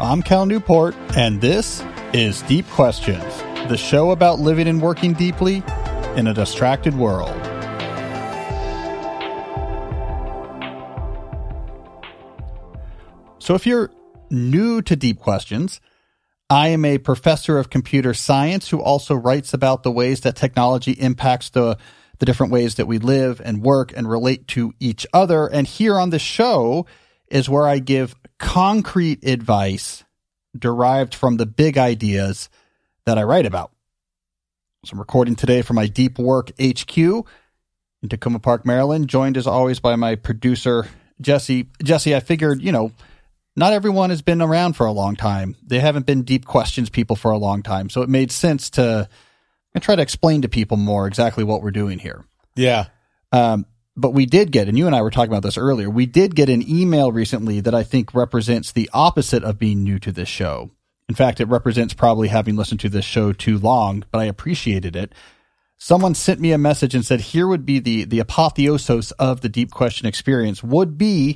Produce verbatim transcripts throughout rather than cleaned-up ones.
I'm Cal Newport, and this is Deep Questions, the show about living and working deeply in a distracted world. So if you're new to Deep Questions, I am a professor of computer science who also writes about the ways that technology impacts the, the different ways that we live and work and relate to each other. And here on the show is where I give concrete advice derived from the big ideas that I write about. So I'm recording today from my Deep Work H Q in Tacoma Park, Maryland, joined as always by my producer, Jesse. Jesse, I figured, you know, not everyone has been around for a long time. They haven't been Deep Questions people for a long time. So it made sense to try to explain to people more exactly what we're doing here. Yeah. Um, but we did get, and you and I were talking about this earlier, we did get an email recently that I think represents the opposite of being new to this show. In fact, it represents probably having listened to this show too long, but I appreciated it. Someone sent me a message and said, here would be the, the apotheosis of the Deep Question experience would be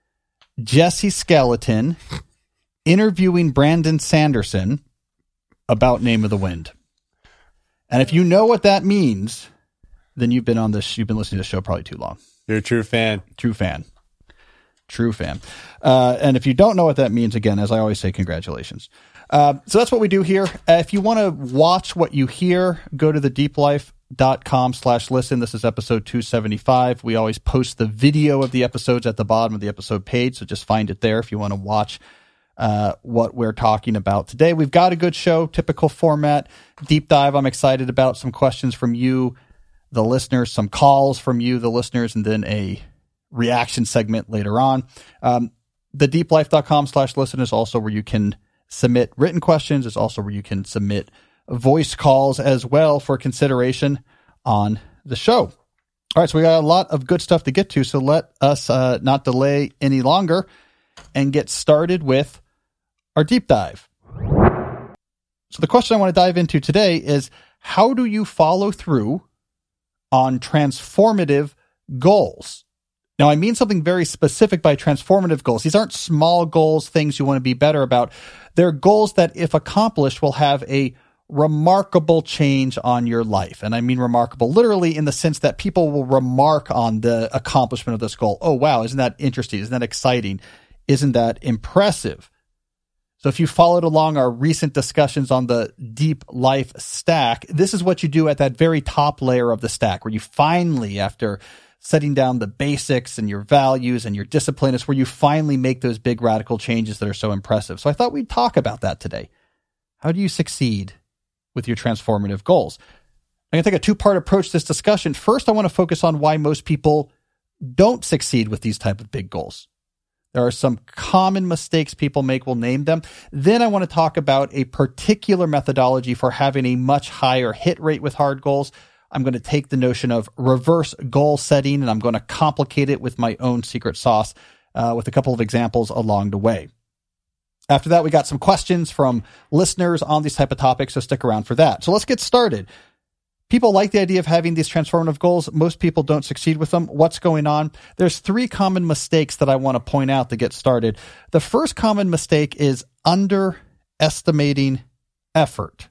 Jesse Skeleton interviewing Brandon Sanderson about Name of the Wind. And if you know what that means, then you've been on this, you've been listening to the show probably too long. You're a true fan. True fan. True fan. Uh, and if you don't know what that means, again, as I always say, congratulations. Uh, so that's what we do here. Uh, if you want to watch what you hear, go to the deep life dot com slash listen. This is episode two seventy-five. We always post the video of the episodes at the bottom of the episode page, so just find it there if you want to watch uh, what we're talking about today. We've got a good show, typical format, deep dive. I'm excited about some questions from you, the listeners, some calls from you, the listeners, and then a reaction segment later on. Um, the deep life dot com slash listen is also where you can submit written questions. It's also where you can submit voice calls as well for consideration on the show. All right, so we got a lot of good stuff to get to, so let us uh, not delay any longer and get started with our deep dive. So the question I want to dive into today is, how do you follow through on transformative goals? Now, I mean something very specific by transformative goals. These aren't small goals, things you want to be better about. They're goals that, if accomplished, will have a remarkable change on your life. And I mean remarkable literally in the sense that people will remark on the accomplishment of this goal. Oh, wow, isn't that interesting? Isn't that exciting? Isn't that impressive? So if you followed along our recent discussions on the Deep Life stack, this is what you do at that very top layer of the stack, where you finally, after setting down the basics and your values and your discipline, is where you finally make those big radical changes that are so impressive. So I thought we'd talk about that today. How do you succeed with your transformative goals? I'm going to take a two-part approach to this discussion. First, I want to focus on why most people don't succeed with these type of big goals. There are some common mistakes people make. We'll name them. Then I want to talk about a particular methodology for having a much higher hit rate with hard goals. I'm going to take the notion of reverse goal setting, and I'm going to complicate it with my own secret sauce uh, with a couple of examples along the way. After that, we got some questions from listeners on these type of topics, so stick around for that. So let's get started. People like the idea of having these transformative goals. Most people don't succeed with them. What's going on? There's three common mistakes that I want to point out to get started. The first common mistake is underestimating effort.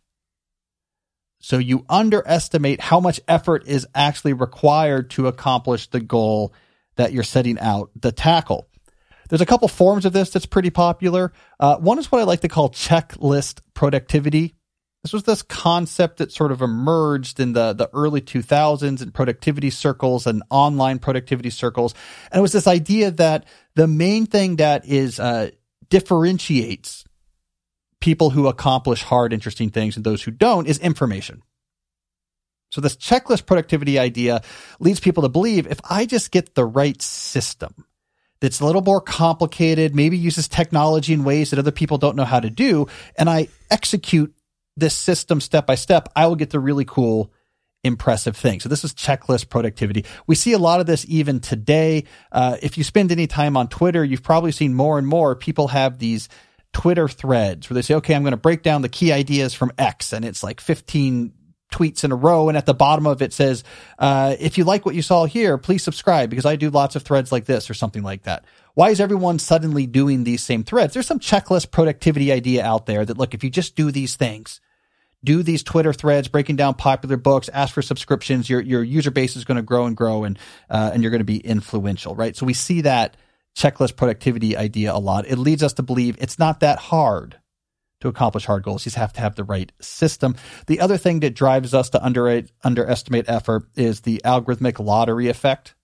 So you underestimate how much effort is actually required to accomplish the goal that you're setting out to tackle. There's a couple forms of this that's pretty popular. Uh, one is what I like to call checklist productivity. This was this concept that sort of emerged in the, the early two thousands in productivity circles and online productivity circles. And it was this idea that the main thing that is uh, differentiates people who accomplish hard, interesting things and those who don't is information. So this checklist productivity idea leads people to believe, if I just get the right system that's a little more complicated, maybe uses technology in ways that other people don't know how to do, and I execute this system step by step, I will get the really cool, impressive thing. So this is checklist productivity. We see a lot of this even today. Uh, if you spend any time on Twitter, you've probably seen more and more people have these Twitter threads where they say, okay, I'm going to break down the key ideas from X, and it's like fifteen tweets in a row, and at the bottom of it says, uh, if you like what you saw here, please subscribe because I do lots of threads like this or something like that. Why is everyone suddenly doing these same threads? There's some checklist productivity idea out there that, look, if you just do these things, do these Twitter threads, breaking down popular books, ask for subscriptions, your your user base is going to grow and grow, and uh, and you're going to be influential, right? So we see that checklist productivity idea a lot. It leads us to believe it's not that hard to accomplish hard goals. You just have to have the right system. The other thing that drives us to under, underestimate effort is the algorithmic lottery effect.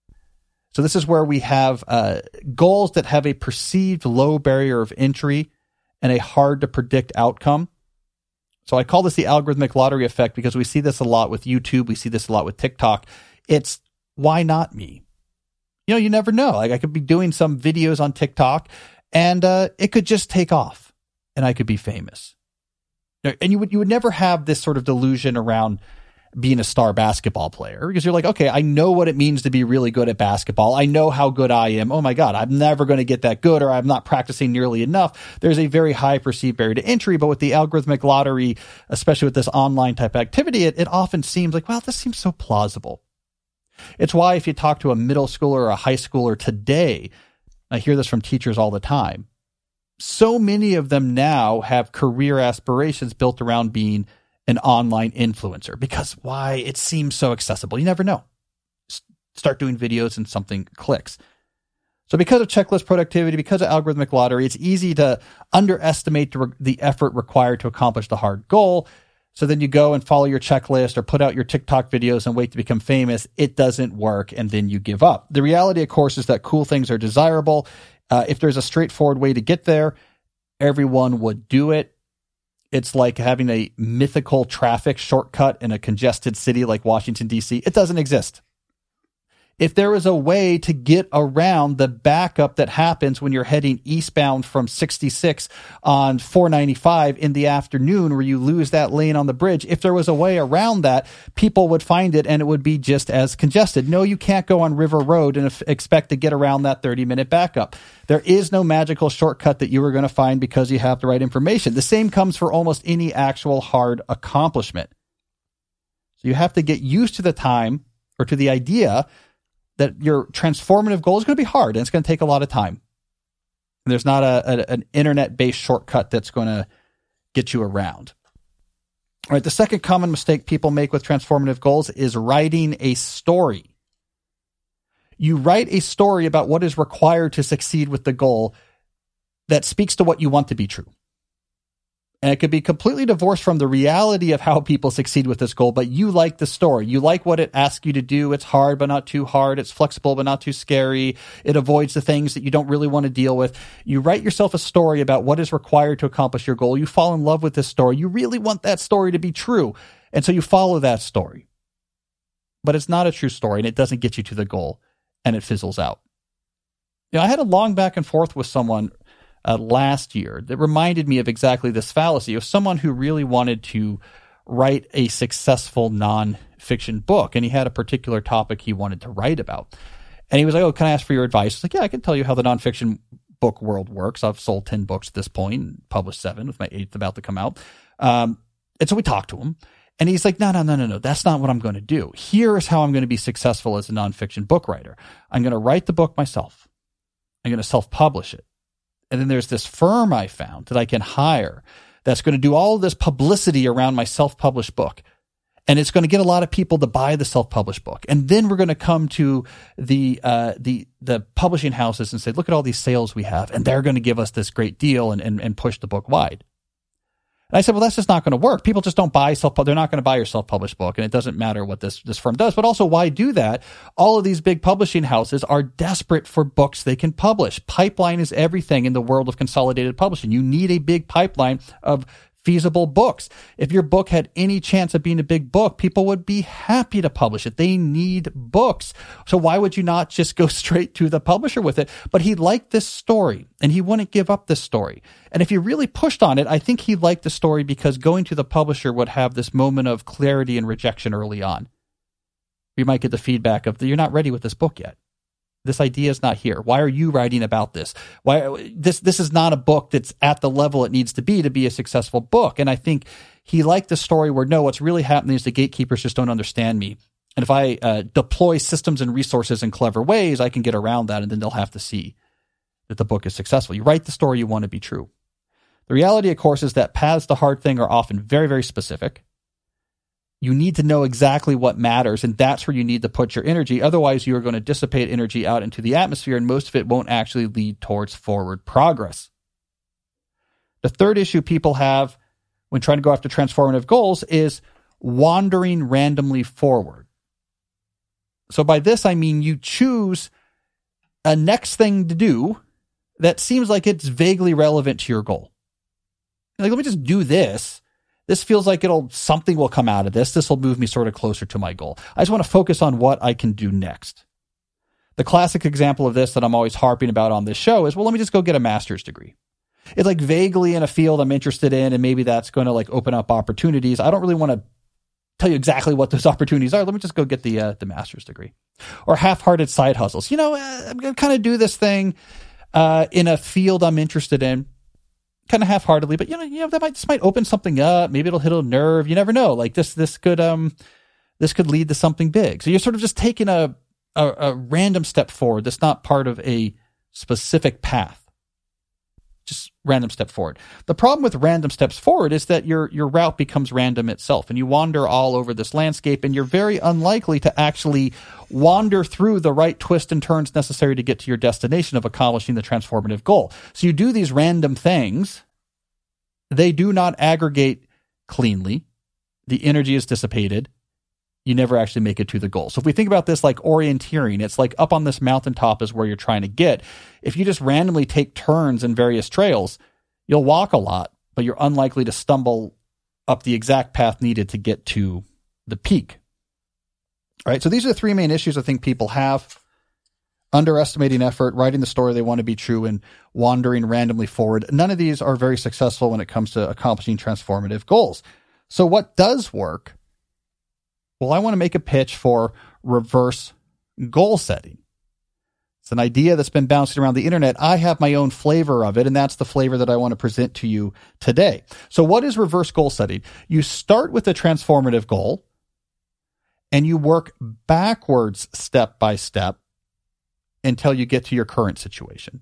So this is where we have uh, goals that have a perceived low barrier of entry and a hard to predict outcome. So I call this the algorithmic lottery effect because we see this a lot with YouTube. We see this a lot with TikTok. It's why not me? You know, you never know. Like I could be doing some videos on TikTok and uh, it could just take off and I could be famous. And you would, you would never have this sort of delusion around being a star basketball player because you're like, okay, I know what it means to be really good at basketball. I know how good I am. Oh my God, I'm never going to get that good, or I'm not practicing nearly enough. There's a very high perceived barrier to entry, but with the algorithmic lottery, especially with this online type activity, it, it often seems like, well, this seems so plausible. It's why if you talk to a middle schooler or a high schooler today, I hear this from teachers all the time, so many of them now have career aspirations built around being an online influencer because why? It seems so accessible. You never know. Start doing videos and something clicks. So because of checklist productivity, because of algorithmic lottery, it's easy to underestimate the, the effort required to accomplish the hard goal. So then you go and follow your checklist or put out your TikTok videos and wait to become famous. It doesn't work, and then you give up. The reality, of course, is that cool things are desirable. Uh, if there's a straightforward way to get there, everyone would do it. It's like having a mythical traffic shortcut in a congested city like Washington, D C. It doesn't exist. If there is a way to get around the backup that happens when you're heading eastbound from sixty-six on four ninety-five in the afternoon where you lose that lane on the bridge, if there was a way around that, people would find it and it would be just as congested. No, you can't go on River Road and f- expect to get around that thirty-minute backup. There is no magical shortcut that you are going to find because you have the right information. The same comes for almost any actual hard accomplishment. So you have to get used to the time or to the idea that your transformative goal is going to be hard and it's going to take a lot of time. And there's not a, a an internet-based shortcut that's going to get you around. All right, the second common mistake people make with transformative goals is writing a story. You write a story about what is required to succeed with the goal that speaks to what you want to be true. And it could be completely divorced from the reality of how people succeed with this goal, but you like the story. You like what it asks you to do. It's hard, but not too hard. It's flexible, but not too scary. It avoids the things that you don't really want to deal with. You write yourself a story about what is required to accomplish your goal. You fall in love with this story. You really want that story to be true. And so you follow that story. But it's not a true story, and it doesn't get you to the goal, and it fizzles out. You know, I had a long back and forth with someone Uh, last year that reminded me of exactly this fallacy of someone who really wanted to write a successful nonfiction book, and he had a particular topic he wanted to write about. And he was like, oh, can I ask for your advice? I was like, yeah, I can tell you how the nonfiction book world works. I've sold ten books at this point and published seven with my eighth about to come out. Um, and so we talked to him, and he's like, no, no, no, no, no, that's not what I'm going to do. Here's how I'm going to be successful as a nonfiction book writer. I'm going to write the book myself. I'm going to self-publish it. And then there's this firm I found that I can hire that's going to do all this publicity around my self-published book. And it's going to get a lot of people to buy the self-published book. And then we're going to come to the uh, the the publishing houses and say, look at all these sales we have. And they're going to give us this great deal and, and, and push the book wide. And I said, well, that's just not going to work. People just don't buy self. They're not going to buy your self-published book, and it doesn't matter what this this firm does. But also, why do that? All of these big publishing houses are desperate for books they can publish. Pipeline is everything in the world of consolidated publishing. You need a big pipeline of feasible books. If your book had any chance of being a big book, people would be happy to publish it. They need books. So why would you not just go straight to the publisher with it? But he liked this story, and he wouldn't give up this story. And if you really pushed on it, I think he liked the story because going to the publisher would have this moment of clarity and rejection early on. You might get the feedback of, you're not ready with this book yet. This idea is not here. Why are you writing about this? Why this this is not a book that's at the level it needs to be to be a successful book. And I think he liked the story where, no, what's really happening is the gatekeepers just don't understand me. And if I uh, deploy systems and resources in clever ways, I can get around that, and then they'll have to see that the book is successful. You write the story you want to be true. The reality, of course, is that paths to hard thing are often very, very specific. You need to know exactly what matters, and that's where you need to put your energy. Otherwise, you are going to dissipate energy out into the atmosphere, and most of it won't actually lead towards forward progress. The third issue people have when trying to go after transformative goals is wandering randomly forward. So by this, I mean you choose a next thing to do that seems like it's vaguely relevant to your goal. Like, let me just do this. This feels like it'll something will come out of this. This will move me sort of closer to my goal. I just want to focus on what I can do next. The classic example of this that I'm always harping about on this show is, well, let me just go get a master's degree. It's like vaguely in a field I'm interested in, and maybe that's going to like open up opportunities. I don't really want to tell you exactly what those opportunities are. Let me just go get the uh, the master's degree. Or half-hearted side hustles. You know, uh, I'm going to kind of do this thing uh, in a field I'm interested in, kind of half-heartedly, but you know, you know, that might this might open something up. Maybe it'll hit a nerve. You never know. Like this, this could um, this could lead to something big. So you're sort of just taking a a, a random step forward. That's not part of a specific path. Just random step forward. The problem with random steps forward is that your your route becomes random itself, and you wander all over this landscape, and you're very unlikely to actually wander through the right twists and turns necessary to get to your destination of accomplishing the transformative goal. So you do these random things. They do not aggregate cleanly. The energy is dissipated. You never actually make it to the goal. So if we think about this like orienteering, it's like up on this mountaintop is where you're trying to get. If you just randomly take turns in various trails, you'll walk a lot, but you're unlikely to stumble up the exact path needed to get to the peak. All right, so these are the three main issues I think people have. Underestimating effort, writing the story they want to be true, and wandering randomly forward. None of these are very successful when it comes to accomplishing transformative goals. So what does work? Well, I want to make a pitch for reverse goal setting. It's an idea that's been bouncing around the internet. I have my own flavor of it, and that's the flavor that I want to present to you today. So what is reverse goal setting? You start with a transformative goal, and you work backwards step by step until you get to your current situation.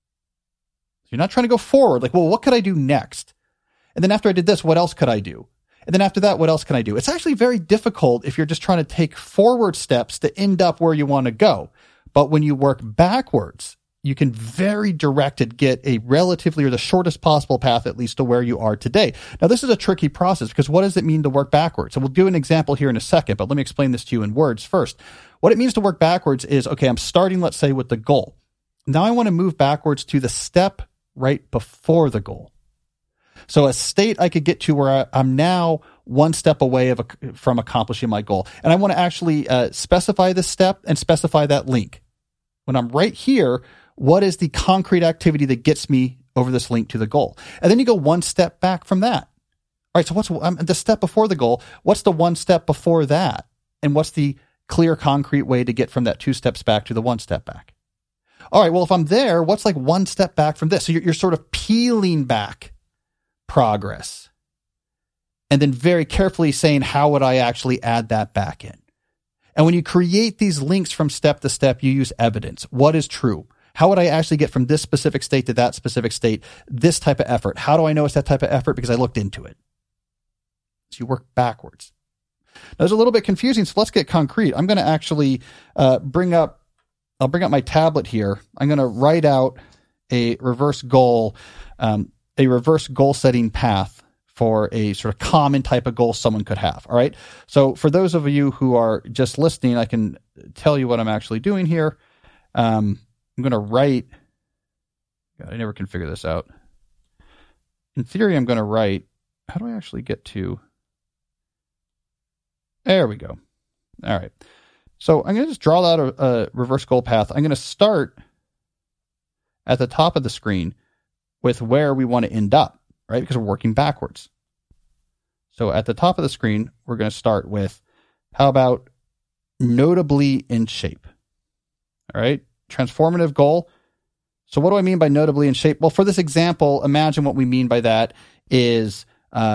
So you're not trying to go forward, like, well, what could I do next? And then after I did this, what else could I do? And then after that, what else can I do? It's actually very difficult if you're just trying to take forward steps to end up where you want to go. But when you work backwards, you can very directed get a relatively or the shortest possible path, at least to where you are today. Now, this is a tricky process because what does it mean to work backwards? And we'll do an example here in a second, but let me explain this to you in words first. What it means to work backwards is, okay, I'm starting, let's say, with the goal. Now I want to move backwards to the step right before the goal. So a state I could get to where I, I'm now one step away of a, from accomplishing my goal. And I want to actually uh, specify this step and specify that link. When I'm right here, what is the concrete activity that gets me over this link to the goal? And then you go one step back from that. All right, so what's um, the step before the goal? What's the one step before that? And what's the clear, concrete way to get from that two steps back to the one step back? All right, well, if I'm there, what's like one step back from this? So you're, you're sort of peeling back progress and then very carefully saying, how would I actually add that back in? And when you create these links from step to step, you use evidence. What is true? How would I actually get from this specific state to that specific state, this type of effort? How do I know it's that type of effort? Because I looked into it. So you work backwards. Now, it's a little bit confusing, so let's get concrete. I'm going to actually uh, bring up, I'll bring up my tablet here. I'm going to write out a reverse goal, um, a reverse goal setting path for a sort of common type of goal someone could have. All right. So for those of you who are just listening, I can tell you what I'm actually doing here. Um, I'm going to write, God, I never can figure this out. In theory, I'm going to write, how do I actually get to, there we go. All right. So I'm going to just draw out a, a reverse goal path. I'm going to start at the top of the screen with where we want to end up, right? Because we're working backwards. So at the top of the screen, we're going to start with, how about notably in shape? All right. Transformative goal. So what do I mean by notably in shape? Well, for this example, imagine what we mean by that is uh,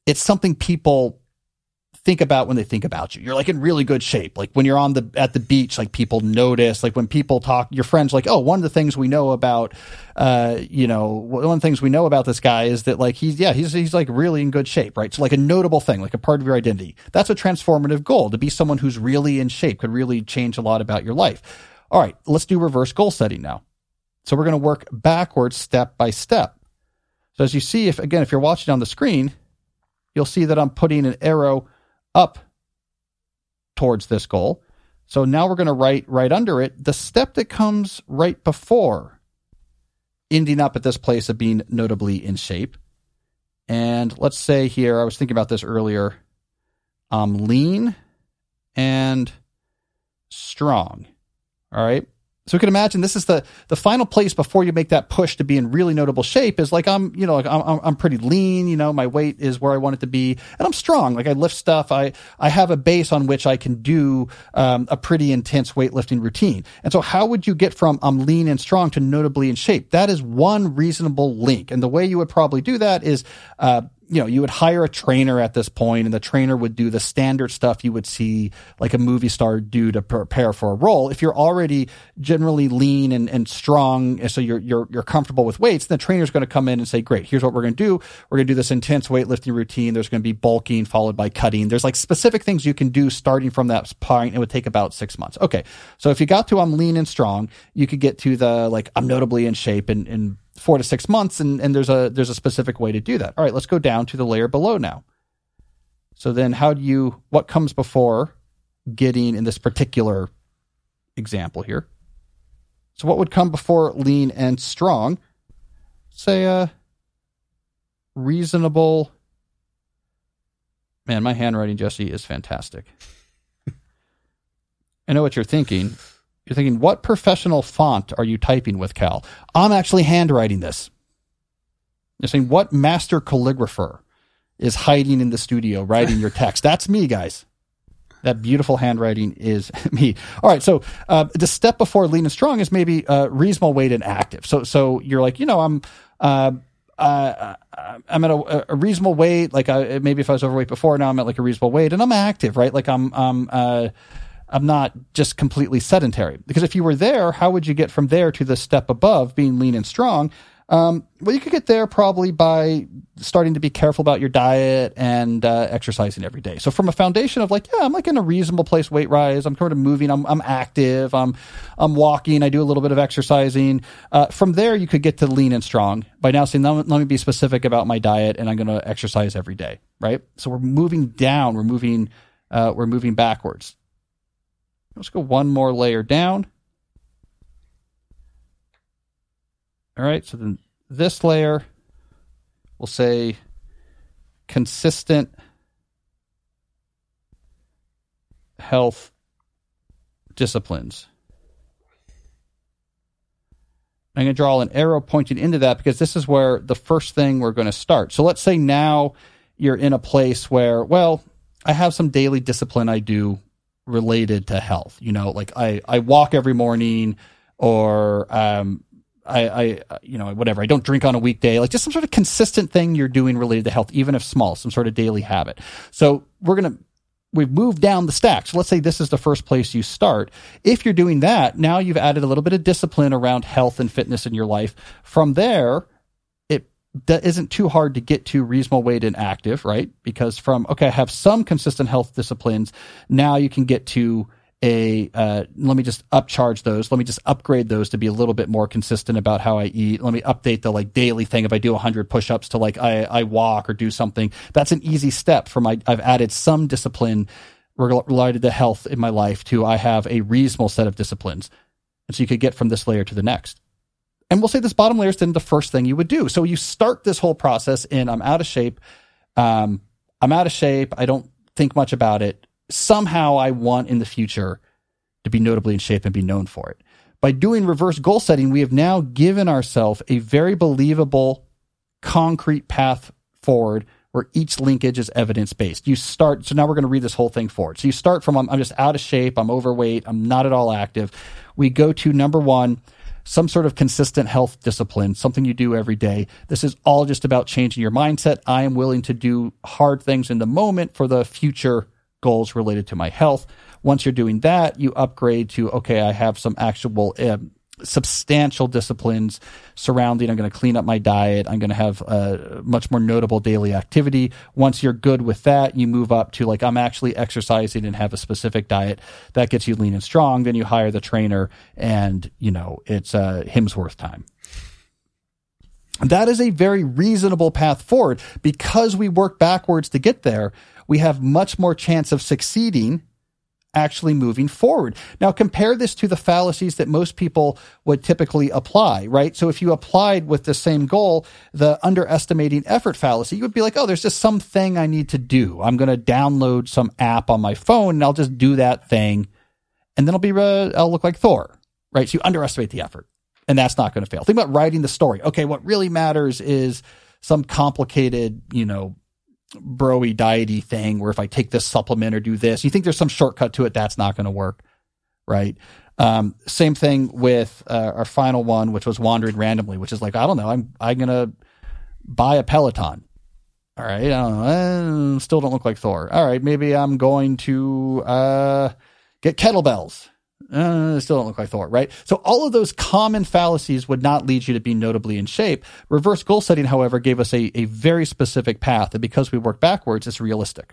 it's something people think about when they think about you. You're like in really good shape. Like when you're on the, at the beach, like people notice, like when people talk, your friends like, oh, one of the things we know about, uh, you know, one of the things we know about this guy is that like, he's, yeah, he's, he's like really in good shape, right? So like a notable thing, like a part of your identity. That's a transformative goal, to be someone who's really in shape, could really change a lot about your life. All right, let's do reverse goal setting now. So we're going to work backwards step by step. So as you see, if again, if you're watching on the screen, you'll see that I'm putting an arrow up towards this goal. So now we're going to write right under it the step that comes right before ending up at this place of being notably in shape. And let's say here, I was thinking about this earlier, um, lean and strong. All right. So we can imagine this is the, the final place before you make that push to be in really notable shape is like, I'm, you know, like I'm, I'm pretty lean, you know, my weight is where I want it to be, and I'm strong. Like I lift stuff. I, I have a base on which I can do, um, a pretty intense weightlifting routine. And so how would you get from I'm lean and strong to notably in shape? That is one reasonable link. And the way you would probably do that is, uh, you know, you would hire a trainer at this point, and the trainer would do the standard stuff you would see like a movie star do to prepare for a role. If you're already generally lean and, and strong, so you're you're you're comfortable with weights, then the trainer's going to come in and say, great, here's what we're going to do. We're going to do this intense weightlifting routine. There's going to be bulking followed by cutting. There's like specific things you can do starting from that point. It would take about six months. Okay. So if you got to I'm lean and strong, you could get to the like I'm notably in shape in, in four to six months. And, and there's a, there's a specific way to do that. All right, let's go down to the layer below now. So then how do you, what comes before getting in this particular example here? So what would come before lean and strong? Say a reasonable, man, my handwriting, Jesse, is fantastic. I know what you're thinking. You're thinking, what professional font are you typing with, Cal? I'm actually handwriting this. You're saying, what master calligrapher is hiding in the studio writing your text? That's me, guys. That beautiful handwriting is me. All right, so uh, the step before lean and strong is maybe uh, reasonable weight and active. So, so you're like, you know, I'm, uh, uh, I'm at a, a reasonable weight. Like, I, maybe if I was overweight before, now I'm at like a reasonable weight, and I'm active, right? Like, I'm, I'm. Uh, I'm not just completely sedentary. Because if you were there, how would you get from there to the step above, being lean and strong? Um, well, you could get there probably by starting to be careful about your diet and uh, exercising every day. So from a foundation of like, yeah, I'm like in a reasonable place weight rise. I'm kind of moving. I'm I'm active. I'm I'm walking. I do a little bit of exercising. Uh, from there, you could get to lean and strong by now saying, let me be specific about my diet, and I'm going to exercise every day, right? So we're moving down. We're moving. Uh, we're moving backwards. Let's go one more layer down. All right, so then this layer, we'll say consistent health disciplines. I'm going to draw an arrow pointing into that because this is where the first thing we're going to start. So let's say now you're in a place where, well, I have some daily discipline I do related to health. You know, like I, I walk every morning, or um, I, I, you know, whatever. I don't drink on a weekday, like just some sort of consistent thing you're doing related to health, even if small, some sort of daily habit. So we're going to, we've moved down the stack. So let's say this is the first place you start. If you're doing that, now you've added a little bit of discipline around health and fitness in your life. From there, that isn't too hard to get to reasonable weight and active, right? Because from, okay, I have some consistent health disciplines. Now you can get to a, uh, let me just upcharge those. Let me just upgrade those to be a little bit more consistent about how I eat. Let me update the like daily thing. If I do a hundred push-ups to like, I, I walk or do something, that's an easy step from I, I've added some discipline related to health in my life to I have a reasonable set of disciplines. And so you could get from this layer to the next. And we'll say this bottom layer is then the first thing you would do. So you start this whole process in, I'm out of shape. Um, I'm out of shape. I don't think much about it. Somehow I want in the future to be notably in shape and be known for it. By doing reverse goal setting, we have now given ourselves a very believable, concrete path forward where each linkage is evidence-based. You start, so now we're going to read this whole thing forward. So you start from, I'm, I'm just out of shape. I'm overweight. I'm not at all active. We go to number one, some sort of consistent health discipline, something you do every day. This is all just about changing your mindset. I am willing to do hard things in the moment for the future goals related to my health. Once you're doing that, you upgrade to, okay, I have some actual uh, substantial disciplines surrounding. I'm going to clean up my diet. I'm going to have a much more notable daily activity. Once you're good with that, you move up to like, I'm actually exercising and have a specific diet that gets you lean and strong. Then you hire the trainer and, you know, it's uh, Hemsworth time. That is a very reasonable path forward. Because we work backwards to get there, we have much more chance of succeeding actually moving forward. Now, compare this to the fallacies that most people would typically apply, right? So if you applied with the same goal, the underestimating effort fallacy, you would be like, oh, there's just something I need to do. I'm going to download some app on my phone and I'll just do that thing. And then I'll be, uh, I'll look like Thor, right? So you underestimate the effort and that's not going to fail. Think about writing the story. Okay, what really matters is some complicated, you know, bro-y diety thing where if I take this supplement or do this, you think there's some shortcut to it, that's not going to work, right? Um, same thing with uh, our final one, which was wandering randomly, which is like, I don't know, I'm I'm going to buy a Peloton. All right, I don't know, I still don't look like Thor. All right, maybe I'm going to uh, get kettlebells. Uh, still don't look like Thor, right? So all of those common fallacies would not lead you to be notably in shape. Reverse goal setting, however, gave us a, a very specific path. And because we work backwards, it's realistic.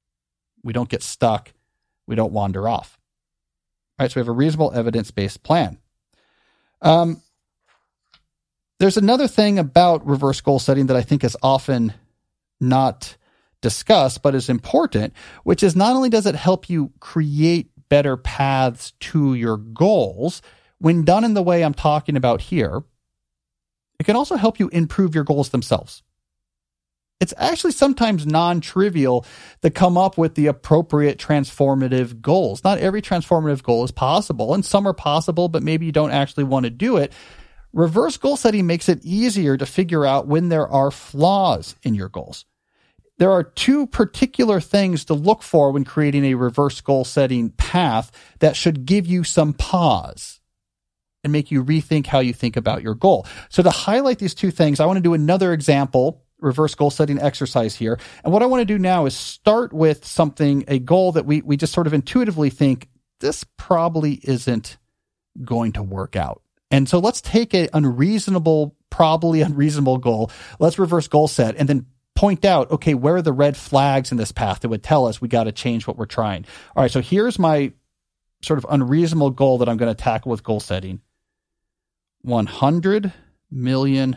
We don't get stuck. We don't wander off. All right, so we have a reasonable evidence-based plan. Um, there's another thing about reverse goal setting that I think is often not discussed, but is important, which is not only does it help you create better paths to your goals, when done in the way I'm talking about here, it can also help you improve your goals themselves. It's actually sometimes non-trivial to come up with the appropriate transformative goals. Not every transformative goal is possible, and some are possible, but maybe you don't actually want to do it. Reverse goal setting makes it easier to figure out when there are flaws in your goals. There are two particular things to look for when creating a reverse goal setting path that should give you some pause and make you rethink how you think about your goal. So to highlight these two things, I want to do another example reverse goal setting exercise here. And what I want to do now is start with something, a goal that we, we just sort of intuitively think this probably isn't going to work out. And so let's take an unreasonable, probably unreasonable goal. Let's reverse goal set and then point out, okay, where are the red flags in this path that would tell us we got to change what we're trying? All right, so here's my sort of unreasonable goal that I'm going to tackle with goal setting. one hundred million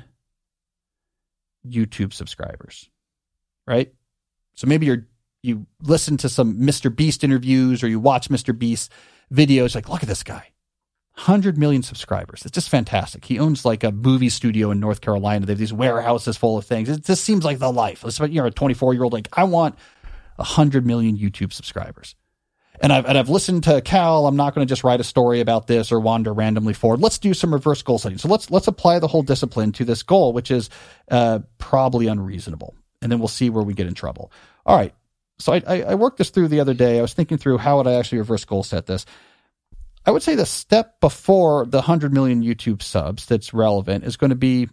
YouTube subscribers, right? So maybe you're, you listen to some Mister Beast interviews or you watch Mister Beast videos, like, look at this guy. one hundred million subscribers. It's just fantastic. He owns like a movie studio in North Carolina. They have these warehouses full of things. It just seems like the life. You're a twenty-four year old, like, I want one hundred million YouTube subscribers. And I've, and I've listened to Cal. I'm not going to just write a story about this or wander randomly forward. Let's do some reverse goal setting. So let's, let's apply the whole discipline to this goal, which is uh, probably unreasonable. And then we'll see where we get in trouble. All right. So I, I, I worked this through the other day. I was thinking through how would I actually reverse goal set this. I would say the step before the one hundred million YouTube subs that's relevant is going to be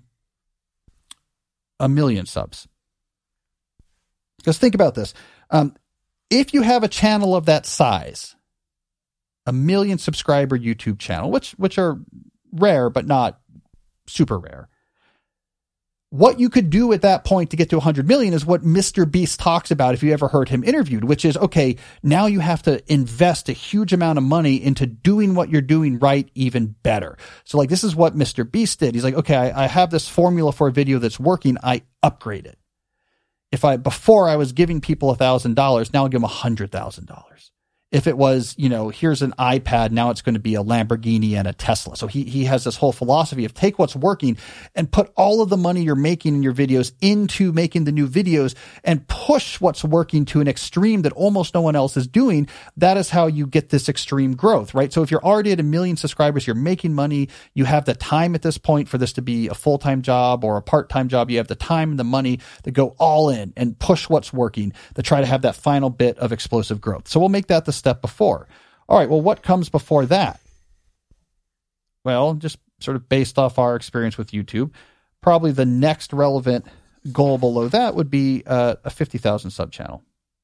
a million subs. Because think about this. Um, if you have a channel of that size, a million subscriber YouTube channel, which which are rare but not super rare, what you could do at that point to get to one hundred million is what Mister Beast talks about if you ever heard him interviewed, which is, okay, now you have to invest a huge amount of money into doing what you're doing right even better. So like, this is what Mister Beast did. He's like, okay, I, I have this formula for a video that's working. I upgrade it. If I, before I was giving people a thousand dollars, now I'll give them a hundred thousand dollars. If it was, you know, here's an iPad, now it's going to be a Lamborghini and a Tesla. So he he has this whole philosophy of take what's working and put all of the money you're making in your videos into making the new videos and push what's working to an extreme that almost no one else is doing. That is how you get this extreme growth, right? So if you're already at a million subscribers, you're making money, you have the time at this point for this to be a full-time job or a part-time job. You have the time and the money to go all in and push what's working to try to have that final bit of explosive growth. So we'll make that the step before. All right, well, what comes before that? Well, just sort of based off our experience with YouTube, probably the next relevant goal below that would be uh, a fifty thousand sub channel.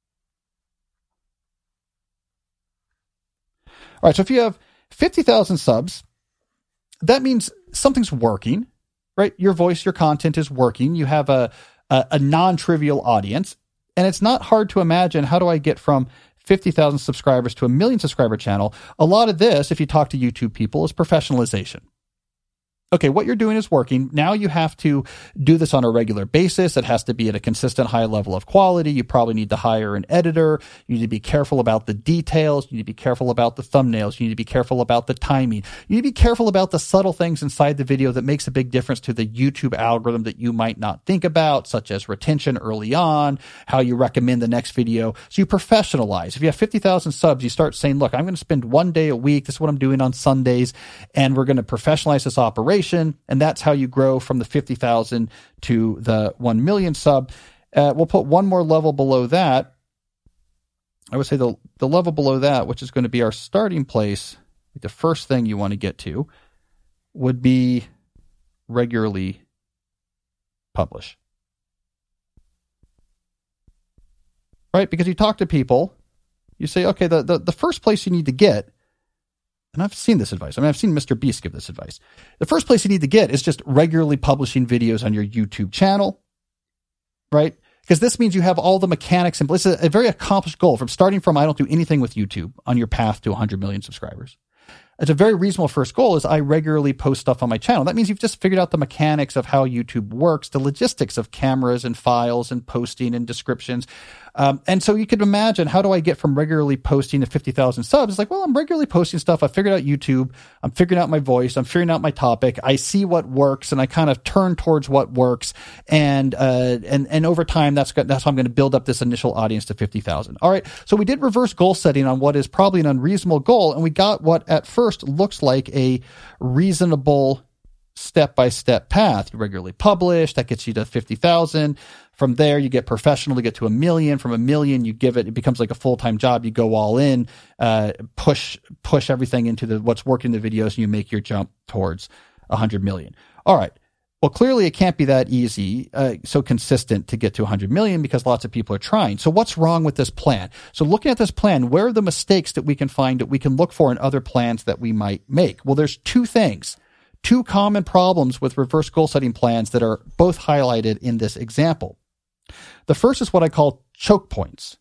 All right, so if you have fifty thousand subs, that means something's working, right? Your voice, your content is working. You have a, a, a non-trivial audience, and it's not hard to imagine, how do I get from fifty thousand subscribers to a million subscriber channel? A lot of this, if you talk to YouTube people, is professionalization. Okay, what you're doing is working. Now you have to do this on a regular basis. It has to be at a consistent high level of quality. You probably need to hire an editor. You need to be careful about the details. You need to be careful about the thumbnails. You need to be careful about the timing. You need to be careful about the subtle things inside the video that makes a big difference to the YouTube algorithm that you might not think about, such as retention early on, how you recommend the next video. So you professionalize. If you have fifty thousand subs, you start saying, look, I'm going to spend one day a week. This is what I'm doing on Sundays, and we're going to professionalize this operation. And that's how you grow from the fifty thousand to the one million sub. Uh, we'll put one more level below that. I would say the, the level below that, which is going to be our starting place, the first thing you want to get to, would be regularly publish. Right? Because you talk to people, you say, okay, the, the, the first place you need to get, and I've seen this advice. I mean, I've seen Mister Beast give this advice. The first place you need to get is just regularly publishing videos on your YouTube channel, right? Because this means you have all the mechanics, and it's a, a very accomplished goal from starting from, I don't do anything with YouTube, on your path to one hundred million subscribers. It's a very reasonable first goal, is I regularly post stuff on my channel. That means you've just figured out the mechanics of how YouTube works, the logistics of cameras and files and posting and descriptions. Um, and so you could imagine, how do I get from regularly posting to fifty thousand subs? It's like, well, I'm regularly posting stuff. I figured out YouTube. I'm figuring out my voice. I'm figuring out my topic. I see what works, and I kind of turn towards what works. And, uh, and, and over time, that's, that's how I'm going to build up this initial audience to fifty thousand. All right. So we did reverse goal setting on what is probably an unreasonable goal. And we got what at first looks like a reasonable step-by-step path. You regularly publish, that gets you to fifty thousand. From there, you get professional to get to a million. From a million, you give it, it becomes like a full-time job. You go all in, uh, push, push everything into the, what's working in the videos, and you make your jump towards a hundred million. All right. Well, clearly it can't be that easy, uh, so consistent to get to one hundred million, because lots of people are trying. So what's wrong with this plan? So looking at this plan, where are the mistakes that we can find that we can look for in other plans that we might make? Well, there's two things. Two common problems with reverse goal setting plans that are both highlighted in this example. The first is what I call choke points.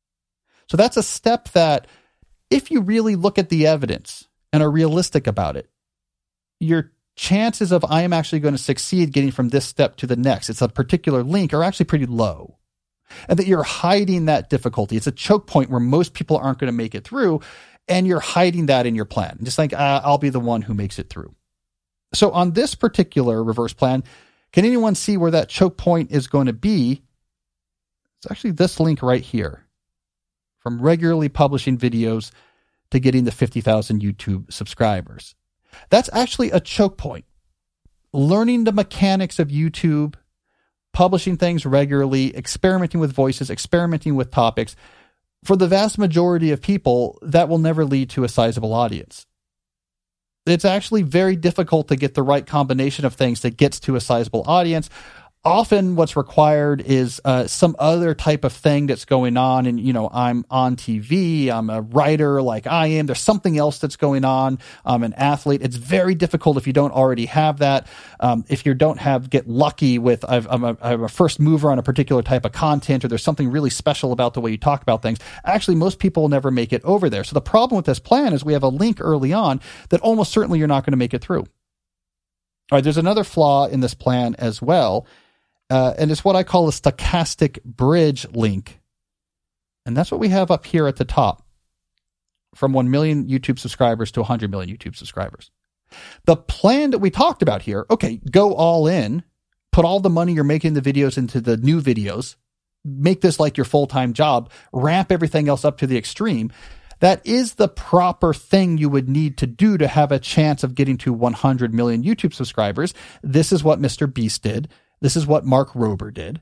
So that's a step that, if you really look at the evidence and are realistic about it, your chances of I am actually going to succeed getting from this step to the next, it's a particular link, are actually pretty low. And that you're hiding that difficulty. It's a choke point where most people aren't going to make it through, and you're hiding that in your plan. Just like, uh, I'll be the one who makes it through. So on this particular reverse plan, can anyone see where that choke point is going to be? It's actually this link right here. From regularly publishing videos to getting the fifty thousand YouTube subscribers. That's actually a choke point. Learning the mechanics of YouTube, publishing things regularly, experimenting with voices, experimenting with topics. For the vast majority of people, that will never lead to a sizable audience. It's actually very difficult to get the right combination of things that gets to a sizable audience. Often what's required is uh, some other type of thing that's going on. And, you know, I'm on T V, I'm a writer like I am. There's something else that's going on. I'm an athlete. It's very difficult if you don't already have that. Um, if you don't have, get lucky with, I've, I'm, a, I'm a first mover on a particular type of content, or there's something really special about the way you talk about things. Actually, most people will never make it over there. So the problem with this plan is we have a link early on that almost certainly you're not going to make it through. All right, there's another flaw in this plan as well. Uh, and it's what I call a stochastic bridge link. And that's what we have up here at the top. From one million YouTube subscribers to one hundred million YouTube subscribers. The plan that we talked about here, okay, go all in, put all the money you're making the videos into the new videos, make this like your full-time job, ramp everything else up to the extreme. That is the proper thing you would need to do to have a chance of getting to one hundred million YouTube subscribers. This is what Mister Beast did. This is what Mark Rober did.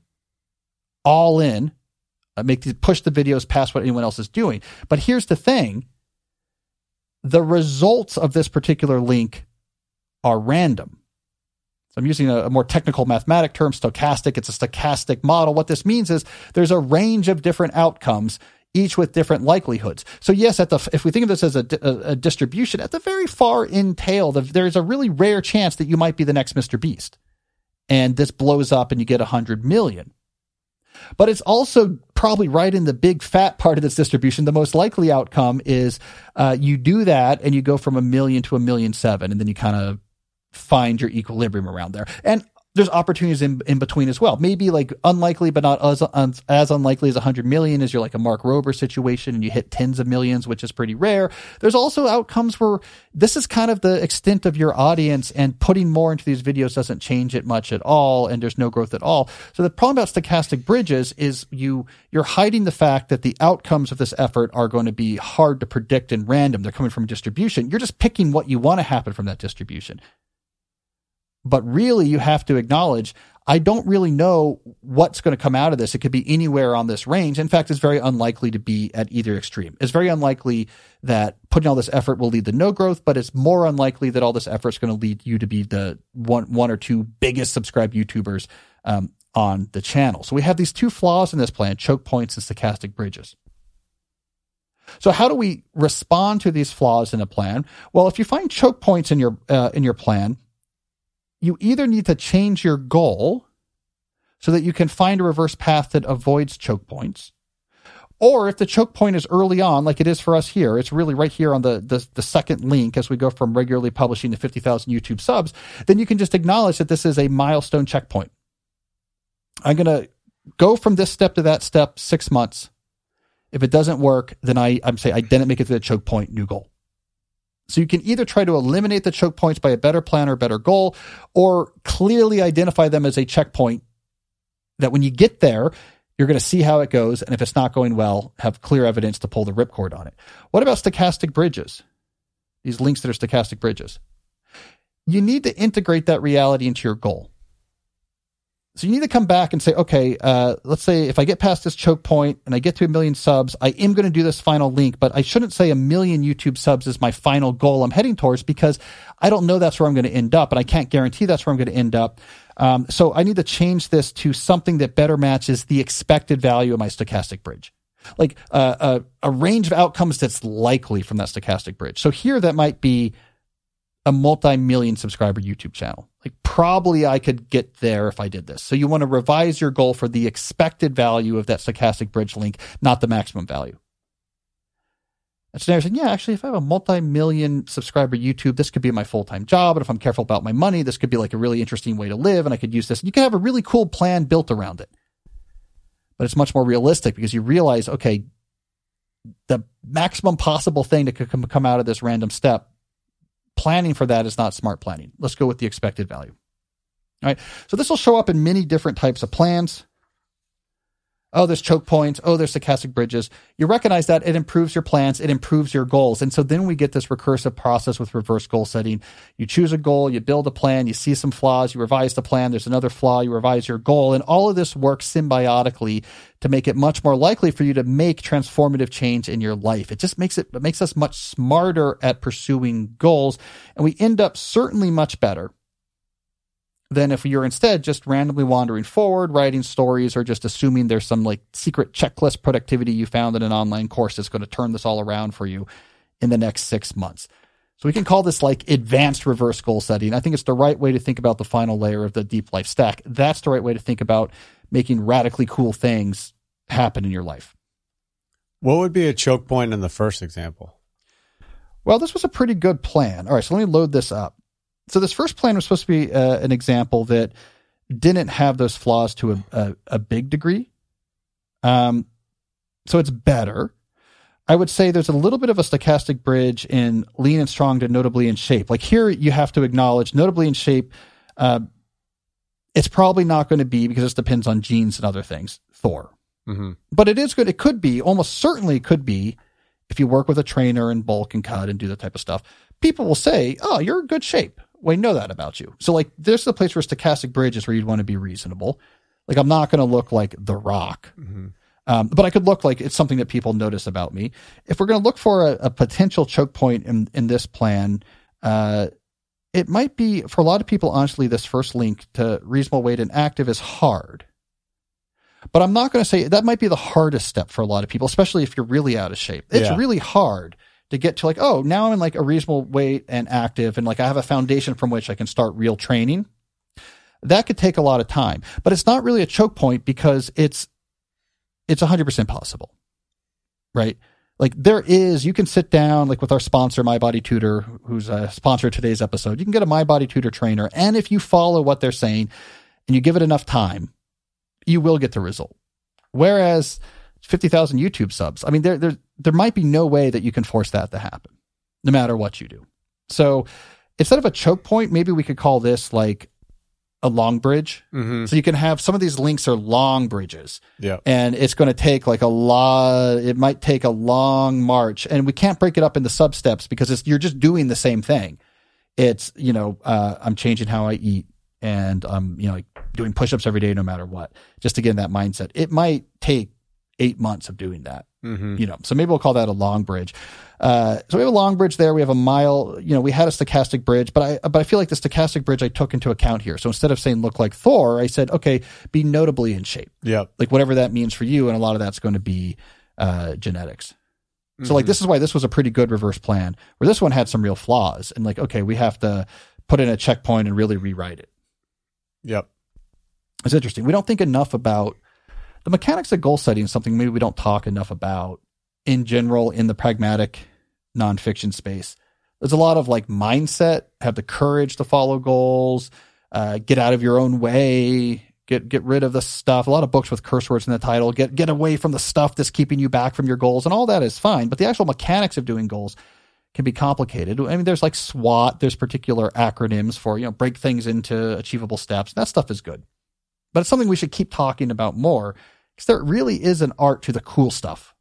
All in, uh, make the, push the videos past what anyone else is doing. But here's the thing. The results of this particular link are random. So I'm using a, a more technical mathematic term, stochastic. It's a stochastic model. What this means is there's a range of different outcomes, each with different likelihoods. So yes, at the if we think of this as a, a, a distribution, at the very far end tail, the, there's a really rare chance that you might be the next Mister Beast. And this blows up and you get one hundred million. But it's also probably right in the big fat part of this distribution. The most likely outcome is uh, you do that and you go from a million to a million seven, and then you kind of find your equilibrium around there. And there's opportunities in, in between as well. Maybe like unlikely, but not as, as, as unlikely as one hundred million as you're like a Mark Rober situation and you hit tens of millions, which is pretty rare. There's also outcomes where this is kind of the extent of your audience, and putting more into these videos doesn't change it much at all, and there's no growth at all. So the problem about stochastic bridges is you, you're hiding the fact that the outcomes of this effort are going to be hard to predict and random. They're coming from distribution. You're just picking what you want to happen from that distribution. But really, you have to acknowledge, I don't really know what's going to come out of this. It could be anywhere on this range. In fact, it's very unlikely to be at either extreme. It's very unlikely that putting all this effort will lead to no growth, but it's more unlikely that all this effort is going to lead you to be the one, one or two biggest subscribed YouTubers um, on the channel. So we have these two flaws in this plan, choke points and stochastic bridges. So how do we respond to these flaws in a plan? Well, if you find choke points in your uh, in your plan, you either need to change your goal so that you can find a reverse path that avoids choke points. Or if the choke point is early on, like it is for us here, it's really right here on the, the, the second link as we go from regularly publishing to fifty thousand YouTube subs, then you can just acknowledge that this is a milestone checkpoint. I'm going to go from this step to that step six months. If it doesn't work, then I, I'm saying I didn't make it to the choke point, new goal. So you can either try to eliminate the choke points by a better plan or better goal, or clearly identify them as a checkpoint that when you get there, you're going to see how it goes. And if it's not going well, have clear evidence to pull the ripcord on it. What about stochastic bridges? These links that are stochastic bridges. You need to integrate that reality into your goal. So you need to come back and say, okay, uh, let's say if I get past this choke point and I get to a million subs, I am going to do this final link, but I shouldn't say a million YouTube subs is my final goal I'm heading towards, because I don't know that's where I'm going to end up, and I can't guarantee that's where I'm going to end up. Um, so I need to change this to something that better matches the expected value of my stochastic bridge, like uh, a, a range of outcomes that's likely from that stochastic bridge. So here that might be a multi-million subscriber YouTube channel. Like probably I could get there if I did this. So you want to revise your goal for the expected value of that stochastic bridge link, not the maximum value. And so now you're saying, yeah, actually, if I have a multi-million subscriber YouTube, this could be my full-time job. And if I'm careful about my money, this could be like a really interesting way to live. And I could use this. You can have a really cool plan built around it. But it's much more realistic because you realize, okay, the maximum possible thing that could come out of this random step, planning for that is not smart planning. Let's go with the expected value. All right. So this will show up in many different types of plans. Oh, there's choke points. Oh, there's stochastic bridges. You recognize that it improves your plans. It improves your goals. And so then we get this recursive process with reverse goal setting. You choose a goal, you build a plan, you see some flaws, you revise the plan. There's another flaw, you revise your goal. And all of this works symbiotically to make it much more likely for you to make transformative change in your life. It just makes it, it makes us much smarter at pursuing goals. And we end up certainly much better than if you're instead just randomly wandering forward, writing stories, or just assuming there's some like secret checklist productivity you found in an online course that's going to turn this all around for you in the next six months. So we can call this like advanced reverse goal setting. I think it's the right way to think about the final layer of the Deep Life stack. That's the right way to think about making radically cool things happen in your life. What would be a choke point in the first example? Well, this was a pretty good plan. All right, so let me load this up. So this first plan was supposed to be uh, an example that didn't have those flaws to a, a, a big degree. Um, so it's better. I would say there's a little bit of a stochastic bridge in lean and strong to notably in shape. Like here, you have to acknowledge notably in shape. Uh, it's probably not going to be, because this depends on genes and other things, Thor. Mm-hmm. But it is good. It could be, almost certainly could be, if you work with a trainer and bulk and cut and do that type of stuff. People will say, oh, you're in good shape. We know that about you. So like, this is the place where stochastic bridge is where you'd want to be reasonable. Like, I'm not going to look like The Rock, mm-hmm. um, but I could look like it's something that people notice about me. If we're going to look for a, a potential choke point in, in this plan, uh, it might be, for a lot of people, honestly, this first link to reasonable weight and active is hard. But I'm not going to say that might be the hardest step for a lot of people, especially if you're really out of shape. It's Yeah. really hard to get to like, oh, now I'm in like a reasonable weight and active, and like I have a foundation from which I can start real training. That could take a lot of time, but it's not really a choke point because it's it's one hundred percent possible, right? Like there is, you can sit down like with our sponsor, My Body Tutor, who's a sponsor of today's episode. You can get a My Body Tutor trainer, and if you follow what they're saying and you give it enough time, you will get the result. Whereas fifty thousand YouTube subs, I mean, there, there, there might be no way that you can force that to happen, no matter what you do. So instead of a choke point, maybe we could call this like a long bridge. Mm-hmm. So you can have some of these links are long bridges. Yeah. And it's going to take like a lot, it might take a long march. And we can't break it up into sub steps because it's, you're just doing the same thing. It's, you know, uh, I'm changing how I eat. And I'm, you know, like doing push-ups every day, no matter what, just to get in that mindset. It might take eight months of doing that, Mm-hmm. you know, so maybe we'll call that a long bridge. Uh, so we have a long bridge there. We have a mile, you know, we had a stochastic bridge, but I, but I feel like the stochastic bridge I took into account here. So instead of saying look like Thor, I said, okay, be notably in shape, Yep. like whatever that means for you. And a lot of that's going to be, uh, genetics. So like, this is why this was a pretty good reverse plan, where this one had some real flaws and like, okay, we have to put in a checkpoint and really rewrite it. Yep. It's interesting. We don't think enough about the mechanics of goal setting, is something maybe we don't talk enough about in general in the pragmatic nonfiction space. There's a lot of like mindset, have the courage to follow goals, uh, get out of your own way, get get rid of the stuff. A lot of books with curse words in the title, get get away from the stuff that's keeping you back from your goals, and all that is fine. But the actual mechanics of doing goals can be complicated. I mean, there's like SWOT, there's particular acronyms for, you know, break things into achievable steps. That stuff is good. But it's something we should keep talking about more, because there really is an art to the cool stuff.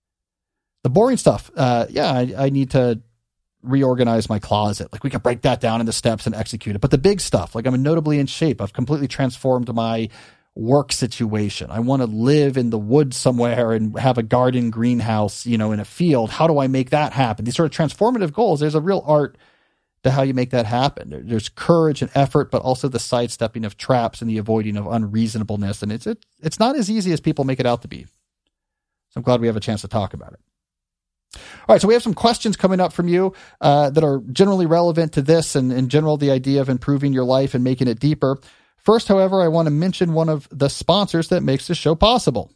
The boring stuff, uh, yeah, I, I need to reorganize my closet. Like we can break that down into steps and execute it. But the big stuff, like I'm notably in shape. I've completely transformed my work situation. I want to live in the woods somewhere and have a garden greenhouse, you know, in a field. How do I make that happen? These sort of transformative goals, there's a real art to how you make that happen. There's courage and effort, but also the sidestepping of traps and the avoiding of unreasonableness. And it's, it, it's not as easy as people make it out to be. So I'm glad we have a chance to talk about it. All right. So we have some questions coming up from you, uh, that are generally relevant to this and in general, the idea of improving your life and making it deeper. First, however, I want to mention one of the sponsors that makes this show possible.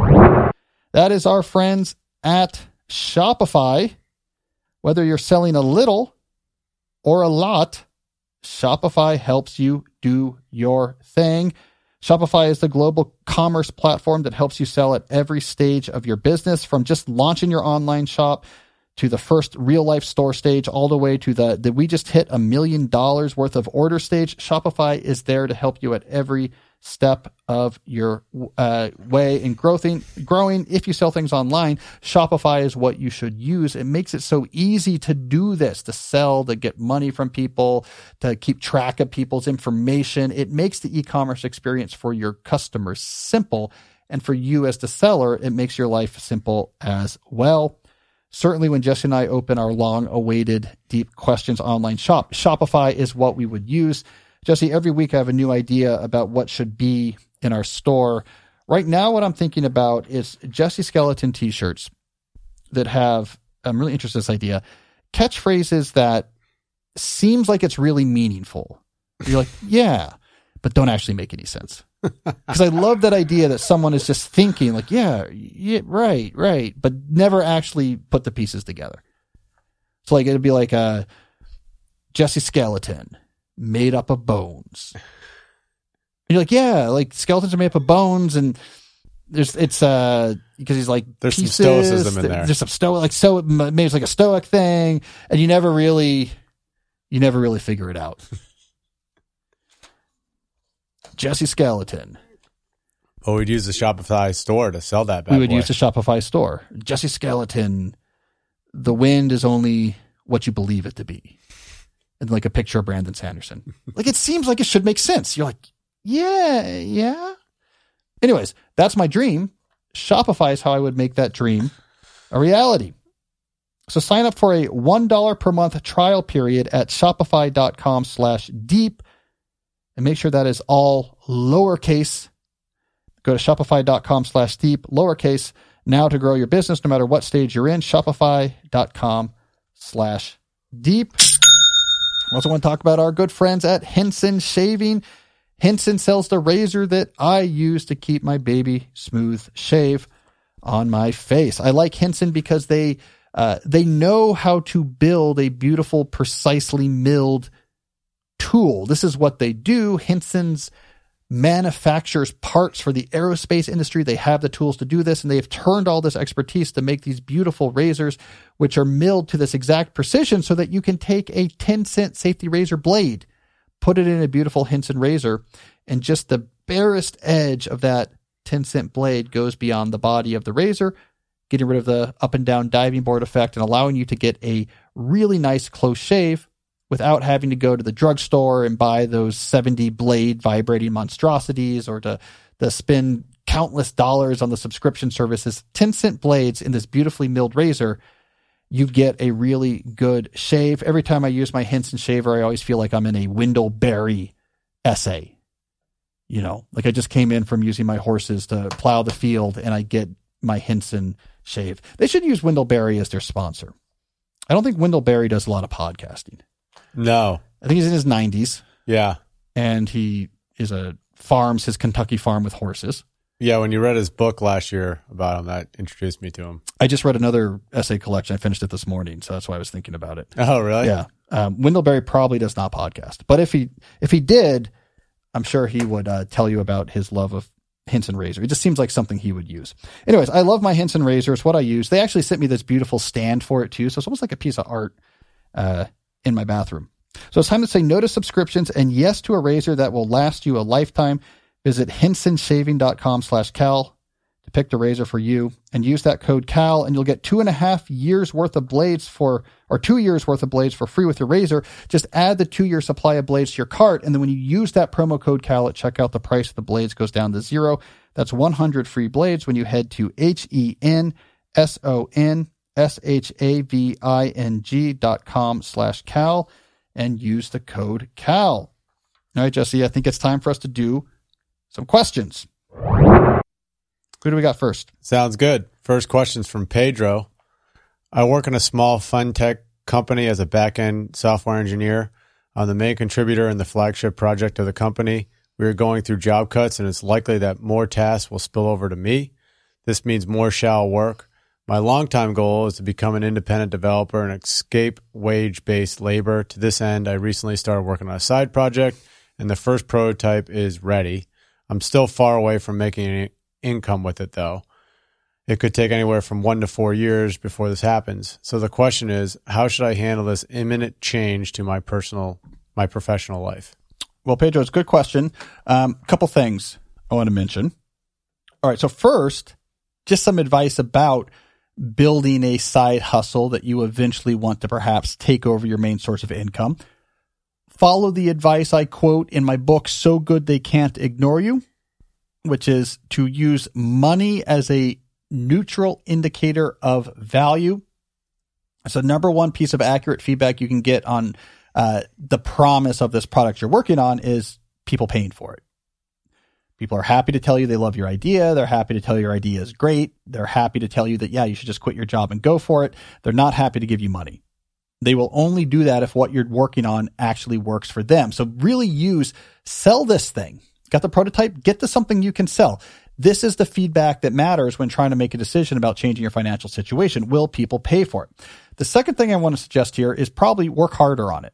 That is our friends at Shopify. Whether you're selling a little or a lot, Shopify helps you do your thing. Shopify is the global commerce platform that helps you sell at every stage of your business, from just launching your online shop to the first real life store stage, all the way to the, the we just hit a million dollars worth of order stage. Shopify is there to help you at every step of your uh, way in growing. Growing. If you sell things online, Shopify is what you should use. It makes it so easy to do this, to sell, to get money from people, to keep track of people's information. It makes the e-commerce experience for your customers simple. And for you as the seller, it makes your life simple as well. Certainly when Jesse and I open our long-awaited Deep Questions online shop, Shopify is what we would use. Jesse, every week I have a new idea about what should be in our store. Right now, what I'm thinking about is Jesse Skeleton t-shirts that have, I'm really interested in this idea, catchphrases that seems like it's really meaningful. You're like, yeah, but don't actually make any sense. Because I love that idea that someone is just thinking like, yeah, yeah, right, right, but never actually put the pieces together. So like, it'd be like a Jesse Skeleton made up of bones. And you're like, yeah, like skeletons are made up of bones, and there's it's uh because he's like there's pieces, some stoicism in there. There's some stoic, like so maybe it's like a stoic thing, and you never really, you never really figure it out. Jesse Skeleton. Well, we'd use the Shopify store to sell that bad We would boy. use the Shopify store. Jesse Skeleton, the wind is only what you believe it to be. And like a picture of Brandon Sanderson. Like, it seems like it should make sense. You're like, yeah, yeah. Anyways, that's my dream. Shopify is how I would make that dream a reality. So sign up for a one dollar per month trial period at shopify.com slash deep. And make sure that is all lowercase. Go to shopify.com slash deep, lowercase, now to grow your business no matter what stage you're in. Shopify.com slash deep. I also want to talk about our good friends at Henson Shaving. Henson sells the razor that I use to keep my baby smooth shave on my face. I like Henson because they uh, they know how to build a beautiful, precisely milled tool. This is what they do. Henson's manufactures parts for the aerospace industry. They have the tools to do this, and they have turned all this expertise to make these beautiful razors, which are milled to this exact precision so that you can take a ten cent safety razor blade, put it in a beautiful Henson razor, and just the barest edge of that ten cent blade goes beyond the body of the razor, getting rid of the up and down diving board effect and allowing you to get a really nice close shave without having to go to the drugstore and buy those seventy blade vibrating monstrosities or to, to spend countless dollars on the subscription services. ten cent blades in this beautifully milled razor, you get a really good shave. Every time I use my Henson shaver, I always feel like I'm in a Wendell Berry essay. You know, like I just came in from using my horses to plow the field and I get my Henson shave. They should use Wendell Berry as their sponsor. I don't think Wendell Berry does a lot of podcasting. No. I think he's in his nineties. Yeah. And he is a farms his Kentucky farm with horses. Yeah, when you read his book last year about him, that introduced me to him. I just read another essay collection. I finished it this morning, so that's why I was thinking about it. Oh, really? Yeah. Um, Wendell Berry probably does not podcast. But if he if he did, I'm sure he would uh, tell you about his love of Henson razor. It just seems like something he would use. Anyways, I love my Henson razor. It's what I use. They actually sent me this beautiful stand for it too, so it's almost like a piece of art uh, in my bathroom. So it's time to say no to subscriptions and yes to a razor that will last you a lifetime. Visit hensonshaving.com slash Cal to pick the razor for you and use that code Cal and you'll get two and a half years worth of blades for, or two years worth of blades for free with your razor. Just add the two year supply of blades to your cart. And then when you use that promo code Cal at checkout, the price of the blades goes down to zero. That's one hundred free blades when you head to H E N S O N S H A V I N G dot com slash Cal and use the code Cal. All right, Jesse, I think it's time for us to do some questions. Who do we got first? Sounds good. First question's from Pedro. I work in a small fun tech company as a back-end software engineer. I'm the main contributor in the flagship project of the company. We are going through job cuts, and it's likely that more tasks will spill over to me. This means more shallow work. My longtime goal is to become an independent developer and escape wage-based labor. To this end, I recently started working on a side project, and the first prototype is ready. I'm still far away from making any income with it, though. It could take anywhere from one to four years before this happens. So the question is, how should I handle this imminent change to my personal, my professional life? Well, Pedro, it's a good question. A um, couple things I want to mention. All right. So first, just some advice about building a side hustle that you eventually want to perhaps take over your main source of income. Follow the advice I quote in my book, So Good They Can't Ignore You, which is to use money as a neutral indicator of value. So number one piece of accurate feedback you can get on uh, the promise of this product you're working on is people paying for it. People are happy to tell you they love your idea. They're happy to tell you your idea is great. They're happy to tell you that, yeah, you should just quit your job and go for it. They're not happy to give you money. They will only do that if what you're working on actually works for them. So really use, sell this thing. Got the prototype? Get to something you can sell. This is the feedback that matters when trying to make a decision about changing your financial situation. Will people pay for it? The second thing I want to suggest here is probably work harder on it.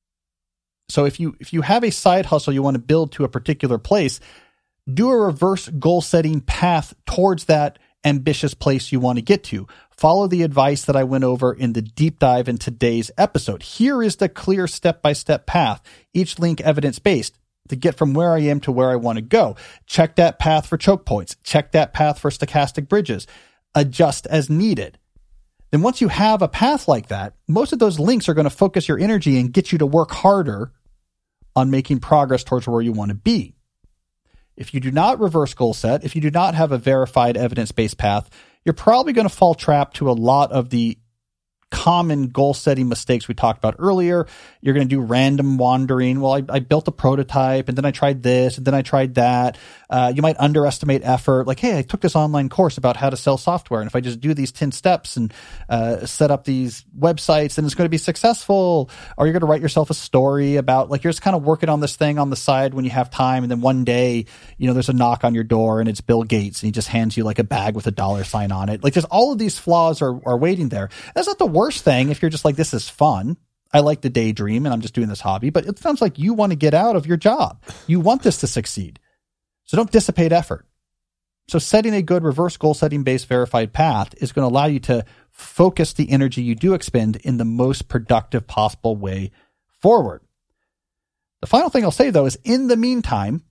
So if you, if you have a side hustle you want to build to a particular place, do a reverse goal setting path towards that ambitious place you want to get to. Follow the advice that I went over in the deep dive in today's episode. Here is the clear step-by-step path, each link evidence-based, to get from where I am to where I want to go. Check that path for choke points. Check that path for stochastic bridges. Adjust as needed. Then once you have a path like that, most of those links are going to focus your energy and get you to work harder on making progress towards where you want to be. If you do not reverse goal set, if you do not have a verified evidence-based path, you're probably going to fall trap to a lot of the common goal setting mistakes we talked about earlier. You're going to do random wandering. Well, I, I built a prototype and then I tried this and then I tried that. Uh, you might underestimate effort. Like, hey, I took this online course about how to sell software. And if I just do these ten steps and uh, set up these websites, then it's going to be successful. Or you're going to write yourself a story about, like, you're just kind of working on this thing on the side when you have time. And then one day, you know, there's a knock on your door and it's Bill Gates and he just hands you like a bag with a dollar sign on it. Like, there's all of these flaws are, are waiting there. That's not the worst thing if you're just like, this is fun. I like to daydream and I'm just doing this hobby, but it sounds like you want to get out of your job. You want this to succeed. So don't dissipate effort. So setting a good reverse goal setting based verified path is going to allow you to focus the energy you do expend in the most productive possible way forward. The final thing I'll say though is, in the meantime,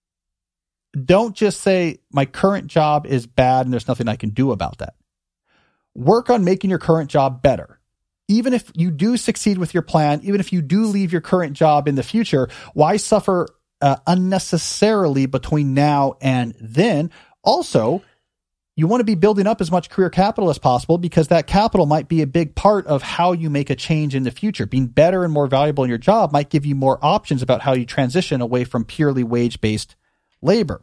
don't just say my current job is bad and there's nothing I can do about that. Work on making your current job better. Even if you do succeed with your plan, even if you do leave your current job in the future, why suffer uh, unnecessarily between now and then? Also, you want to be building up as much career capital as possible, because that capital might be a big part of how you make a change in the future. Being better and more valuable in your job might give you more options about how you transition away from purely wage-based labor.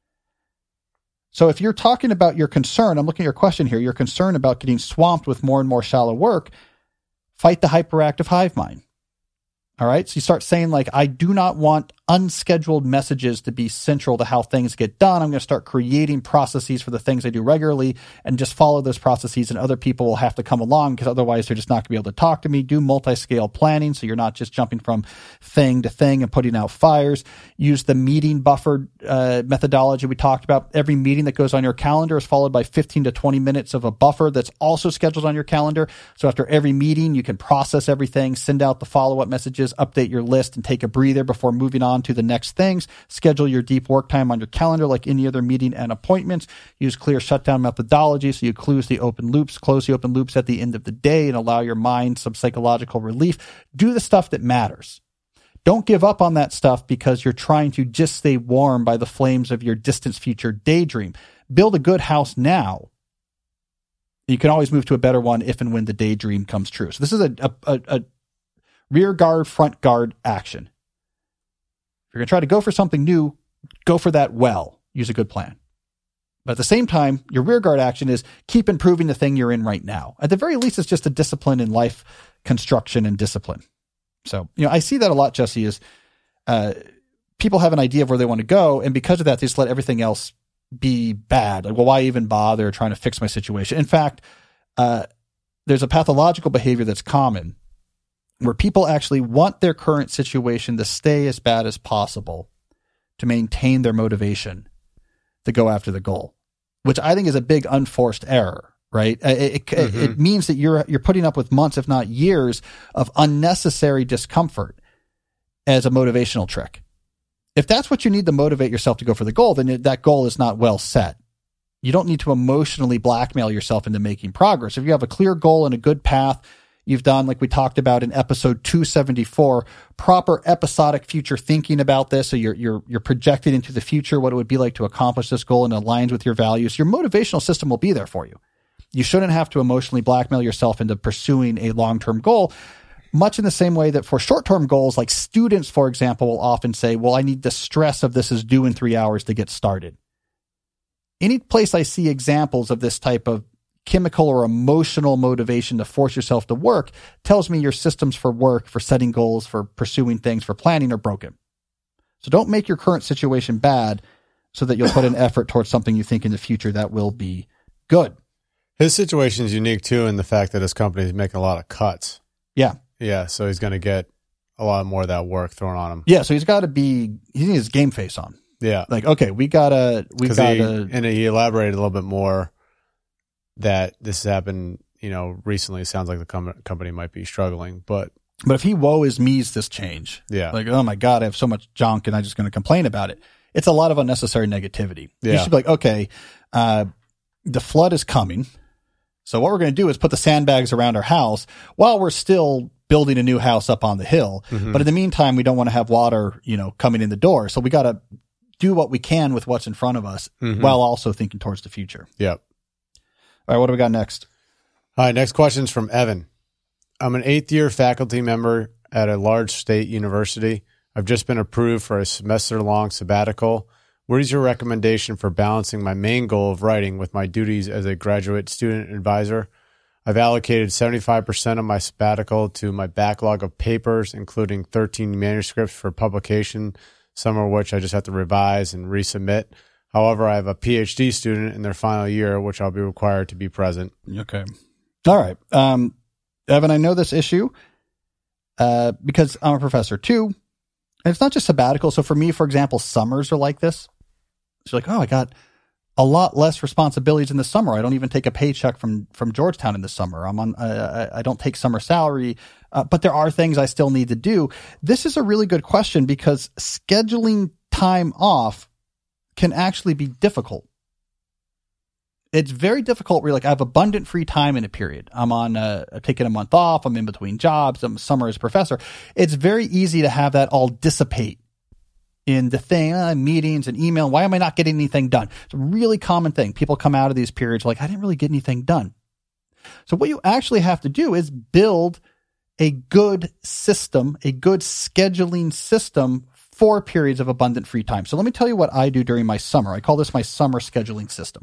So if you're talking about your concern, I'm looking at your question here, you're concerned about getting swamped with more and more shallow work, fight the hyperactive hive mind. All right. So you start saying, like, I do not want unscheduled messages to be central to how things get done. I'm going to start creating processes for the things I do regularly and just follow those processes, and other people will have to come along because otherwise they're just not going to be able to talk to me. Do multi-scale planning so you're not just jumping from thing to thing and putting out fires. Use the meeting buffer uh, methodology we talked about. Every meeting that goes on your calendar is followed by fifteen to twenty minutes of a buffer that's also scheduled on your calendar. So after every meeting, you can process everything, send out the follow-up messages, update your list, and take a breather before moving on to the next things. Schedule your deep work time on your calendar like any other meeting and appointments. Use clear shutdown methodology so you close the open loops, close the open loops at the end of the day, and allow your mind some psychological relief. Do the stuff that matters. Don't give up on that stuff because you're trying to just stay warm by the flames of your distant future daydream. Build a good house now. You can always move to a better one if and when the daydream comes true. So this is a, a, a, a rear guard, front guard action. If you're going to try to go for something new, go for that well. Use a good plan. But at the same time, your rear guard action is keep improving the thing you're in right now. At the very least, it's just a discipline in life construction and discipline. So, you know, I see that a lot, Jesse, is uh, people have an idea of where they want to go, and because of that, they just let everything else be bad. Like, well, why even bother trying to fix my situation? In fact, uh, there's a pathological behavior that's common where people actually want their current situation to stay as bad as possible to maintain their motivation to go after the goal, which I think is a big unforced error, right? It, it, mm-hmm. it means that you're you're putting up with months, if not years, of unnecessary discomfort as a motivational trick. If that's what you need to motivate yourself to go for the goal, then it, that goal is not well set. You don't need to emotionally blackmail yourself into making progress. If you have a clear goal and a good path, you've done, like we talked about in episode two seventy-four, proper episodic future thinking about this. So you're, you're, you're projecting into the future what it would be like to accomplish this goal and aligns with your values. Your motivational system will be there for you. You shouldn't have to emotionally blackmail yourself into pursuing a long-term goal, much in the same way that for short-term goals, like students, for example, will often say, well, I need the stress of this is due in three hours to get started. Any place I see examples of this type of chemical or emotional motivation to force yourself to work tells me your systems for work, for setting goals, for pursuing things, for planning are broken. So don't make your current situation bad so that you'll put an effort towards something you think in the future that will be good. His situation is unique too in the fact that his company is making a lot of cuts. Yeah. Yeah. So he's going to get a lot more of that work thrown on him. Yeah. So he's got to be, he needs his game face on. Yeah. Like, okay, we gotta, we gotta. He, and he elaborated a little bit more that this has happened, you know, recently. It sounds like the com- company might be struggling, but. But if he woe is me's this change. Yeah. Like, oh my God, I have so much junk and I'm just going to complain about it. It's a lot of unnecessary negativity. Yeah. You should be like, okay, uh, the flood is coming. So what we're going to do is put the sandbags around our house while we're still building a new house up on the hill. Mm-hmm. But in the meantime, we don't want to have water, you know, coming in the door. So we got to do what we can with what's in front of us mm-hmm. while also thinking towards the future. Yep. All right. What do we got next? All right. Next question is from Evan. I'm an eighth year faculty member at a large state university. I've just been approved for a semester long sabbatical. What is your recommendation for balancing my main goal of writing with my duties as a graduate student advisor? I've allocated seventy-five percent of my sabbatical to my backlog of papers, including thirteen manuscripts for publication, some of which I just have to revise and resubmit. However, I have a PhD student in their final year, which I'll be required to be present. Okay. All right. Um, Evan, I know this issue uh, because I'm a professor too. And it's not just sabbatical. So for me, for example, summers are like this. It's like, oh, I got a lot less responsibilities in the summer. I don't even take a paycheck from, from Georgetown in the summer. I'm on, uh, I don't take summer salary, uh, but there are things I still need to do. This is a really good question because scheduling time off can actually be difficult. It's very difficult where you're like, I have abundant free time in a period. I'm on, uh, I'm taking a month off. I'm in between jobs. I'm summer as a professor. It's very easy to have that all dissipate in the thing, uh, meetings and email. Why am I not getting anything done? It's a really common thing. People come out of these periods like, I didn't really get anything done. So what you actually have to do is build a good system, a good scheduling system for periods of abundant free time. So let me tell you what I do during my summer. I call this my summer scheduling system.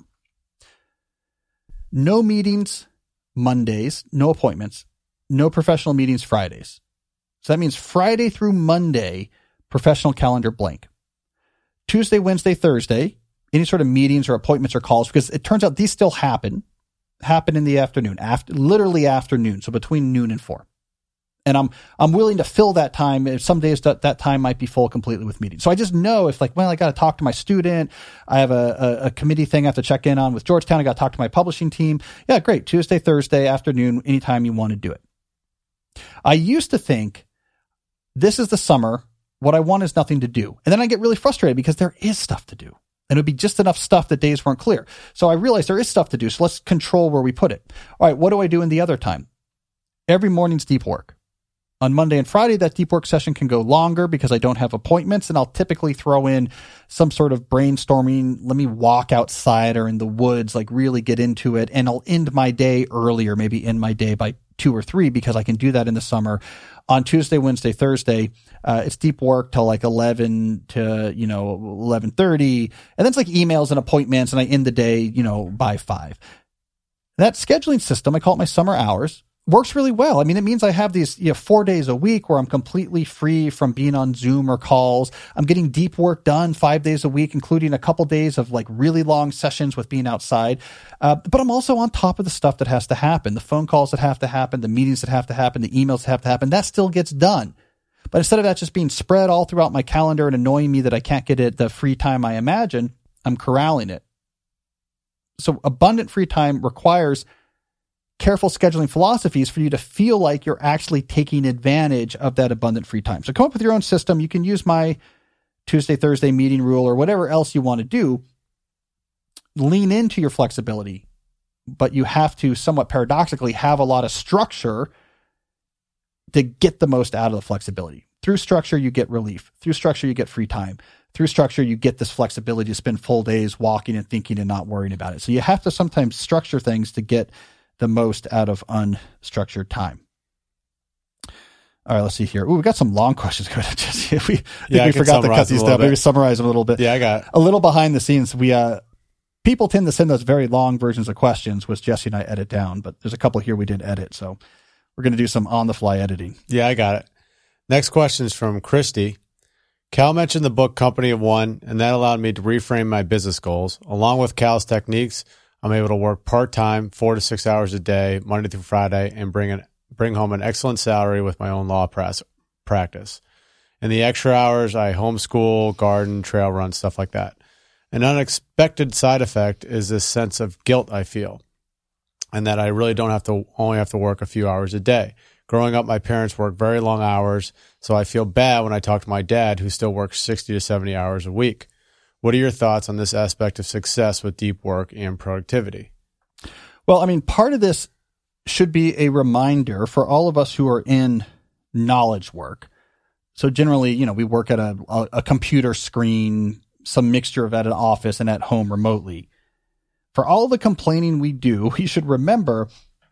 No meetings Mondays, no appointments, no professional meetings Fridays. So that means Friday through Monday, professional calendar blank. Tuesday, Wednesday, Thursday, any sort of meetings or appointments or calls, because it turns out these still happen, happen in the afternoon, after literally afternoon, so between noon and four. And I'm I'm willing to fill that time. Some days that, that time might be full completely with meetings. So I just know if like, well, I got to talk to my student. I have a, a, a committee thing I have to check in on with Georgetown. I got to talk to my publishing team. Yeah, great. Tuesday, Thursday, afternoon, anytime you want to do it. I used to think this is the summer. What I want is nothing to do. And then I get really frustrated because there is stuff to do. And it would be just enough stuff that days weren't clear. So I realized there is stuff to do. So let's control where we put it. All right, what do I do in the other time? Every morning's deep work. On Monday and Friday, that deep work session can go longer because I don't have appointments, and I'll typically throw in some sort of brainstorming. Let me walk outside or in the woods, like really get into it, and I'll end my day earlier, maybe end my day by two or three because I can do that in the summer. On Tuesday, Wednesday, Thursday, uh, it's deep work till like eleven to, you know, eleven thirty, and then it's like emails and appointments, and I end the day, you know, by five. That scheduling system, I call it my summer hours, works really well. I mean, it means I have these, you know, four days a week where I'm completely free from being on Zoom or calls. I'm getting deep work done five days a week, including a couple days of like really long sessions with being outside. Uh, but I'm also on top of the stuff that has to happen, the phone calls that have to happen, the meetings that have to happen, the emails that have to happen. That still gets done. But instead of that just being spread all throughout my calendar and annoying me that I can't get it the free time I imagine, I'm corralling it. So abundant free time requires careful scheduling philosophies for you to feel like you're actually taking advantage of that abundant free time. So come up with your own system. You can use my Tuesday, Thursday meeting rule or whatever else you want to do. Lean into your flexibility, but you have to somewhat paradoxically have a lot of structure to get the most out of the flexibility. Through structure, you get relief. Through structure, you get free time. Through structure, you get this flexibility to spend full days walking and thinking and not worrying about it. So you have to sometimes structure things to get the most out of unstructured time. All right, let's see here. Ooh, we got some long questions. we we, yeah, we forgot to cut these down. Maybe summarize them a little bit. Yeah, I got it. A little behind the scenes. We uh, people tend to send us very long versions of questions, which Jesse and I edit down. But there's a couple here we didn't edit, so we're going to do some on-the-fly editing. Yeah, I got it. Next question is from Christy. Cal mentioned the book Company of One, and that allowed me to reframe my business goals. Along with Cal's techniques, I'm able to work part-time, four to six hours a day, Monday through Friday, and bring an, bring home an excellent salary with my own law pras- practice. In the extra hours, I homeschool, garden, trail run, stuff like that. An unexpected side effect is this sense of guilt I feel, and that I really don't have to only have to work a few hours a day. Growing up, my parents worked very long hours, so I feel bad when I talk to my dad, who still works sixty to seventy hours a week. What are your thoughts on this aspect of success with deep work and productivity? Well, I mean, part of this should be a reminder for all of us who are in knowledge work. So generally, you know, we work at a, a, a computer screen, some mixture of at an office and at home remotely. For all the complaining we do, we should remember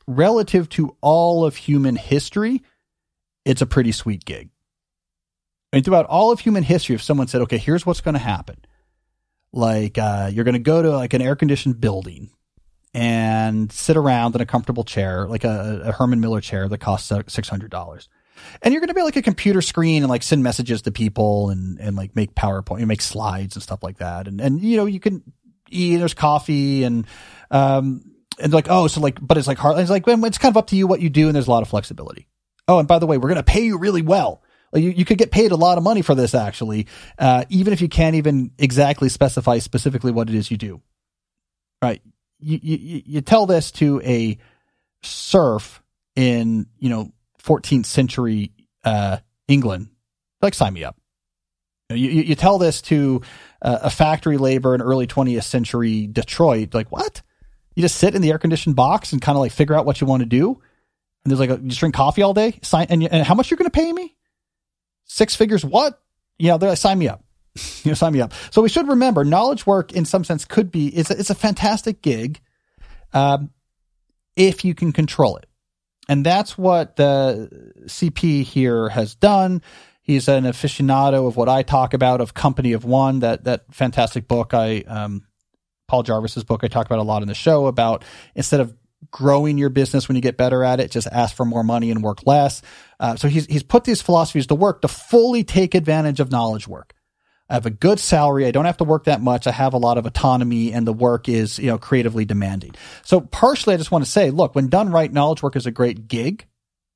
relative to all of human history, it's a pretty sweet gig. I mean, throughout all of human history, if someone said, okay, here's what's going to happen. Like, uh, you're going to go to like an air-conditioned building and sit around in a comfortable chair, like a, a Herman Miller chair that costs six hundred dollars. And you're going to be like a computer screen and like send messages to people and, and like make PowerPoint, you make slides and stuff like that. And, and, you know, you can eat, there's coffee and, um, and like, oh, so like, but it's like hard. It's like, well, it's kind of up to you what you do. And there's a lot of flexibility. Oh, and by the way, we're going to pay you really well. Like you, you could get paid a lot of money for this actually, uh, even if you can't even exactly specify specifically what it is you do. Right. You, you, you tell this to a serf in, you know, fourteenth century uh, England, like sign me up. You, you, you tell this to uh, a factory labor in early twentieth century Detroit, like what? You just sit in the air conditioned box and kind of like figure out what you want to do. And there's like a, you just drink coffee all day. Sign and, and how much you're going to pay me? Six figures? What? You know, they're like, sign me up. you know, sign me up. So we should remember, knowledge work in some sense could be it's a, it's a fantastic gig, um, if you can control it. And that's what the C P here has done. He's an aficionado of what I talk about, of Company of One, that that fantastic book I um, Paul Jarvis's book I talk about a lot in the show, about instead of growing your business when you get better at it, just ask for more money and work less. Uh, so he's he's put these philosophies to work to fully take advantage of knowledge work. I have a good salary. I don't have to work that much. I have a lot of autonomy, and the work is, you know, creatively demanding. So partially, I just want to say, look, when done right, knowledge work is a great gig.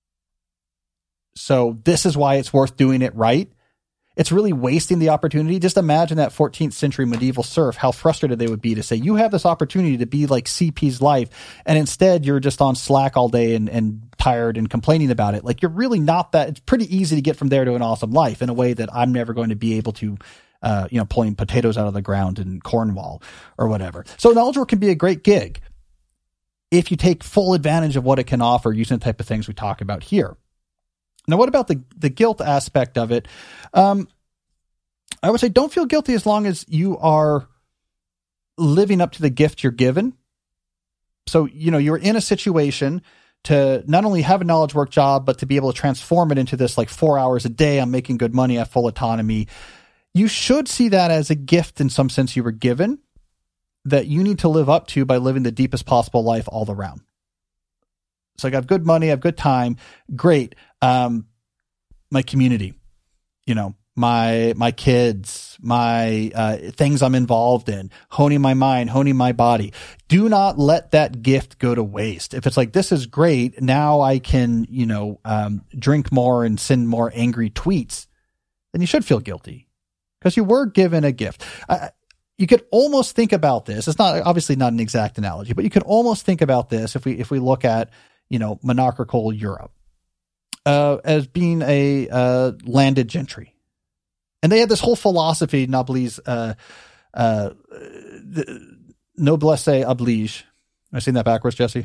So this is why it's worth doing it right. It's really wasting the opportunity. Just imagine that fourteenth century medieval serf, how frustrated they would be to say, you have this opportunity to be like C P's life, and instead you're just on Slack all day and, and tired and complaining about it. Like, you're really not that. It's pretty easy to get from there to an awesome life in a way that I'm never going to be able to, uh, you know, pulling potatoes out of the ground in Cornwall or whatever. So knowledge work can be a great gig if you take full advantage of what it can offer using the type of things we talk about here. Now, what about the, the guilt aspect of it? Um, I would say don't feel guilty as long as you are living up to the gift you're given. So, you know, you're in a situation to not only have a knowledge work job, but to be able to transform it into this like four hours a day, I'm making good money, I have full autonomy. You should see that as a gift in some sense you were given that you need to live up to by living the deepest possible life all around. So I got good money, I have good time, great. Um, my community, you know, my, my kids, my, uh, things I'm involved in, honing my mind, honing my body. Do not let that gift go to waste. If it's like, this is great, now I can, you know, um, drink more and send more angry tweets, then you should feel guilty because you were given a gift. I, you could almost think about this. It's not obviously not an exact analogy, but you could almost think about this if we, if we look at, you know, monarchical Europe, uh, as being a, uh, landed gentry. And they had this whole philosophy, noblesse, uh, uh, noblesse oblige. Am I saying that backwards, Jesse?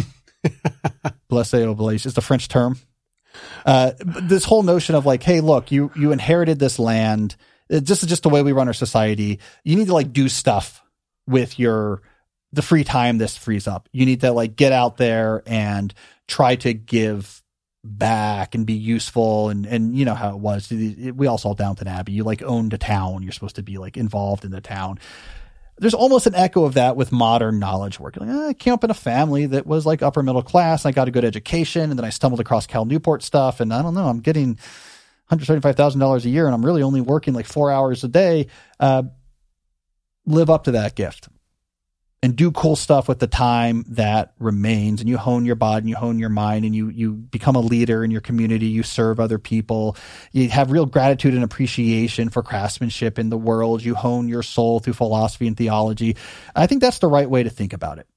Blesse oblige is the French term. Uh, this whole notion of like, hey, look, you, you inherited this land. This is just the way we run our society. You need to like do stuff with your, the free time this frees up. You need to like get out there and try to give back and be useful. And, and you know how it was. We all saw Downton Abbey. You like owned a town. You're supposed to be like involved in the town. There's almost an echo of that with modern knowledge work. Like, eh, I came up in a family that was like upper middle class. And I got a good education. And then I stumbled across Cal Newport stuff. And I don't know, I'm getting one hundred seventy-five thousand dollars a year and I'm really only working like four hours a day. Uh, live up to that gift. And do cool stuff with the time that remains, and you hone your body and you hone your mind and you, you become a leader in your community. You serve other people. You have real gratitude and appreciation for craftsmanship in the world. You hone your soul through philosophy and theology. I think that's the right way to think about it.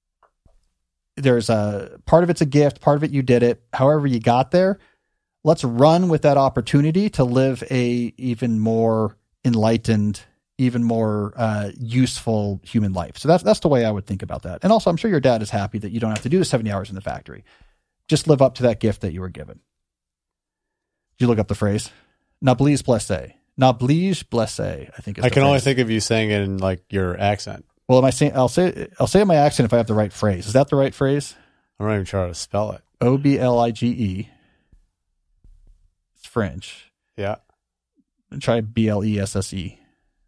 There's a part of it's a gift, part of it you did it. However you got there, let's run with that opportunity to live a even more enlightened, even more uh, useful human life. So that's that's the way I would think about that. And also, I'm sure your dad is happy that you don't have to do the seventy hours in the factory. Just live up to that gift that you were given. Did you look up the phrase? Noblesse blesse. Noblesse blesse, I think is I the can phrase. only think of you saying it in like your accent. Well, am I saying, I'll say I'll say it in my accent if I have the right phrase. Is that the right phrase? I'm not even sure how to spell it. O B L I G E. It's French. Yeah. Try B L E S S E.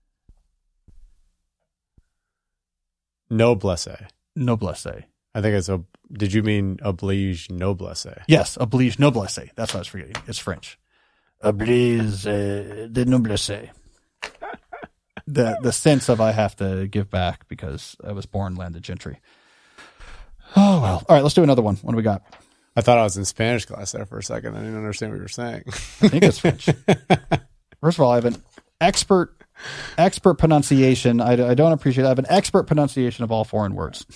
Noblesse. Noblesse. I think it's a. Did you mean oblige noblesse? Yes, oblige noblesse. That's what I was forgetting. It's French. Oblige uh, de noblesse. the the sense of I have to give back because I was born landed gentry. Oh well. All right, let's do another one. What do we got? I thought I was in Spanish class there for a second. I didn't understand what you were saying. I think it's French. First of all, I have an expert expert pronunciation. I, I don't appreciate it. I have an expert pronunciation of all foreign words.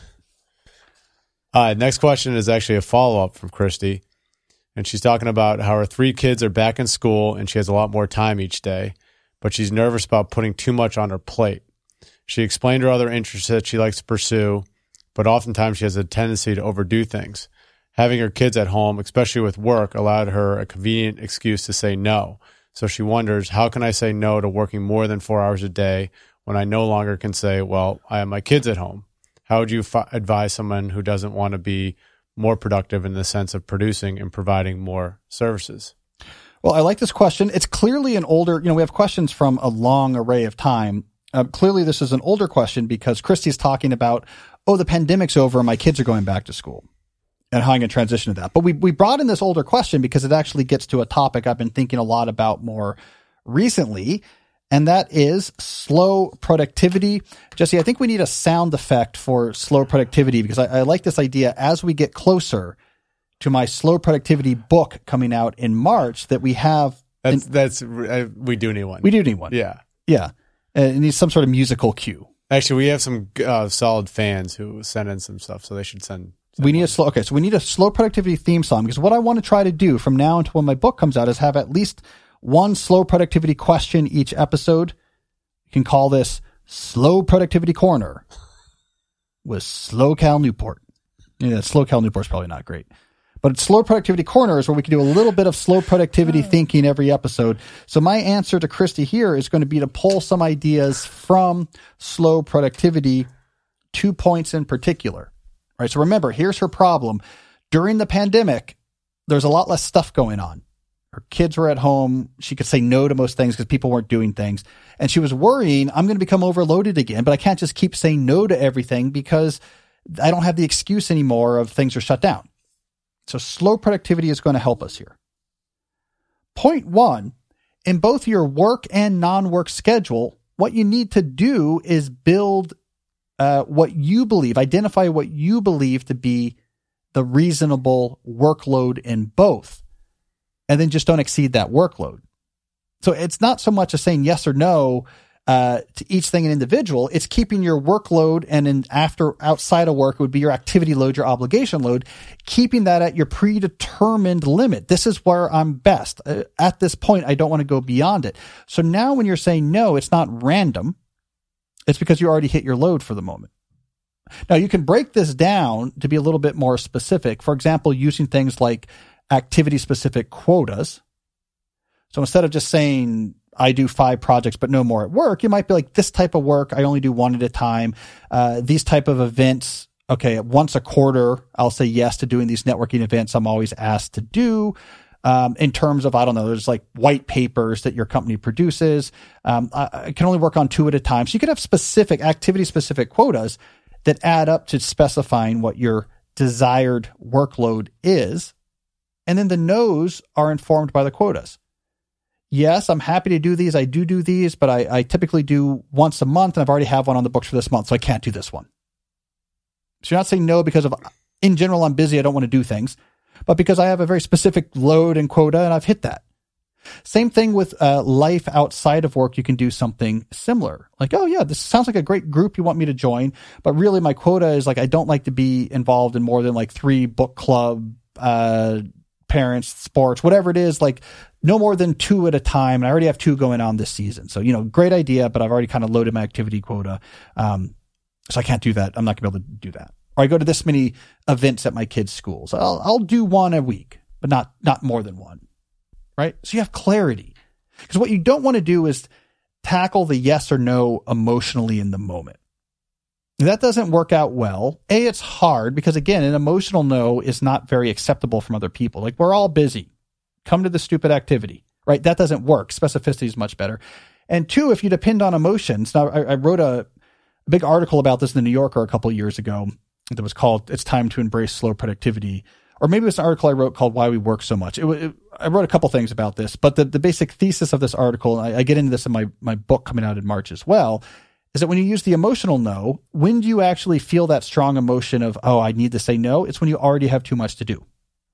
All right, next question is actually a follow-up from Christy. And she's talking about how her three kids are back in school and she has a lot more time each day, but she's nervous about putting too much on her plate. She explained her other interests that she likes to pursue, but oftentimes she has a tendency to overdo things. Having her kids at home, especially with work, allowed her a convenient excuse to say no. So she wonders, how can I say no to working more than four hours a day when I no longer can say, well, I have my kids at home? How would you f- advise someone who doesn't want to be more productive in the sense of producing and providing more services? Well, I like this question. It's clearly an older, you know, we have questions from a long array of time. Uh, clearly, this is an older question because Christy's talking about, oh, the pandemic's over and my kids are going back to school and how I'm going to transition to that. But we, we brought in this older question because it actually gets to a topic I've been thinking a lot about more recently, and that is slow productivity. Jesse, I think we need a sound effect for slow productivity because I, I like this idea as we get closer to my slow productivity book coming out in March that we have. That's, in, that's, uh, we do need one. We do need one. Yeah. Yeah. Uh, it needs some sort of musical cue. Actually, we have some uh, solid fans who send in some stuff, so they should send. send we need one. a slow, okay, so we need a slow productivity theme song because what I want to try to do from now until when my book comes out is have at least one slow productivity question each episode. You can call this Slow Productivity Corner with Slow Cal Newport. Yeah, Slow Cal Newport's probably not great. But Slow Productivity Corner is where we can do a little bit of slow productivity thinking every episode. So my answer to Christy here is going to be to pull some ideas from slow productivity, two points in particular. All right, so remember, here's her problem. During the pandemic, there's a lot less stuff going on. Her kids were at home. She could say no to most things because people weren't doing things. And she was worrying, I'm going to become overloaded again, but I can't just keep saying no to everything because I don't have the excuse anymore of things are shut down. So slow productivity is going to help us here. Point one, in both your work and non-work schedule, what you need to do is build uh, what you believe, identify what you believe to be the reasonable workload in both. And then just don't exceed that workload. So it's not so much as saying yes or no uh, to each thing an individual. It's keeping your workload and in after outside of work would be your activity load, your obligation load, keeping that at your predetermined limit. This is where I'm best. Uh, at this point, I don't want to go beyond it. So now when you're saying no, it's not random. It's because you already hit your load for the moment. Now you can break this down to be a little bit more specific. For example, using things like activity-specific quotas. So instead of just saying, I do five projects, but no more at work, you might be like, this type of work, I only do one at a time. Uh, these type of events, okay, once a quarter, I'll say yes to doing these networking events I'm always asked to do. Um, in terms of, I don't know, there's like white papers that your company produces. Um, I, I can only work on two at a time. So you could have specific, activity-specific quotas that add up to specifying what your desired workload is. And then the no's are informed by the quotas. Yes, I'm happy to do these. I do do these, but I, I typically do once a month, and I've already have one on the books for this month, so I can't do this one. So you're not saying no because of, in general, I'm busy, I don't want to do things, but because I have a very specific load and quota, and I've hit that. Same thing with uh, life outside of work. You can do something similar. Like, oh yeah, this sounds like a great group you want me to join, but really my quota is like, I don't like to be involved in more than like three book club, uh, parents, sports, whatever it is, like no more than two at a time. And I already have two going on this season. So, you know, great idea, but I've already kind of loaded my activity quota. Um, so I can't do that. I'm not gonna be able to do that. Or I go to this many events at my kids' schools. I'll, I'll do one a week, but not, not more than one. Right? So you have clarity, because what you don't want to do is tackle the yes or no emotionally in the moment. That doesn't work out well. A, it's hard because, again, an emotional no is not very acceptable from other people. Like, we're all busy. Come to the stupid activity, right? That doesn't work. Specificity is much better. And two, if you depend on emotions. Now, I, I wrote a, a big article about this in the New Yorker a couple of years ago that was called It's Time to Embrace Slow Productivity. Or maybe it was an article I wrote called Why We Work So Much. It, it, I wrote a couple things about this, but the, the basic thesis of this article, and I, I get into this in my, my book coming out in March as well, is that when you use the emotional no, when do you actually feel that strong emotion of, oh, I need to say no? It's when you already have too much to do.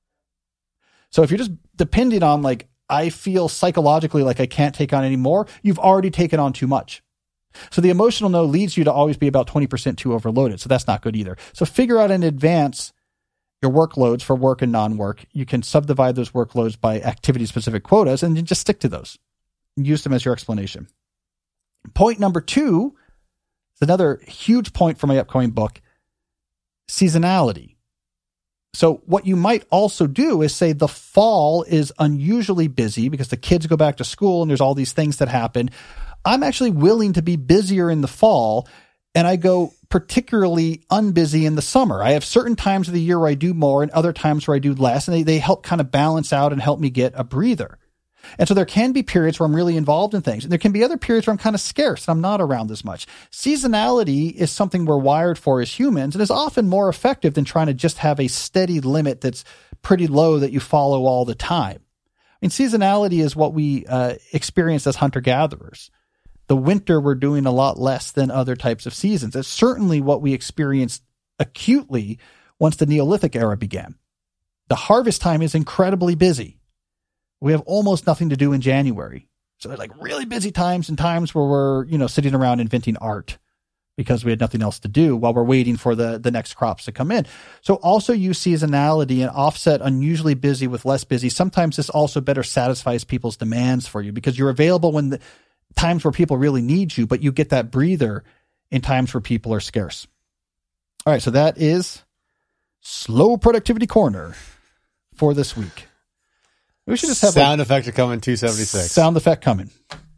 So if you're just depending on, like, I feel psychologically like I can't take on any more, you've already taken on too much. So the emotional no leads you to always be about twenty percent too overloaded. So that's not good either. So figure out in advance your workloads for work and non-work. You can subdivide those workloads by activity-specific quotas and just stick to those. Use them as your explanation. Point number two, another huge point for my upcoming book, seasonality. So what you might also do is say the fall is unusually busy because the kids go back to school and there's all these things that happen. I'm actually willing to be busier in the fall, and I go particularly unbusy in the summer. I have certain times of the year where I do more and other times where I do less, and they, they help kind of balance out and help me get a breather. And so there can be periods where I'm really involved in things. And there can be other periods where I'm kind of scarce and I'm not around as much. Seasonality is something we're wired for as humans and is often more effective than trying to just have a steady limit that's pretty low that you follow all the time. I mean, seasonality is what we uh, experience as hunter-gatherers. The winter, we're doing a lot less than other types of seasons. It's certainly what we experienced acutely once the Neolithic era began. The harvest time is incredibly busy. We have almost nothing to do in January. So there's like really busy times and times where we're, you know, sitting around inventing art because we had nothing else to do while we're waiting for the, the next crops to come in. So also use seasonality and offset unusually busy with less busy. Sometimes this also better satisfies people's demands for you because you're available when the times where people really need you, but you get that breather in times where people are scarce. All right. So that is Slow Productivity Corner for this week. We should just have sound like, effect coming two seventy-six. Sound effect coming.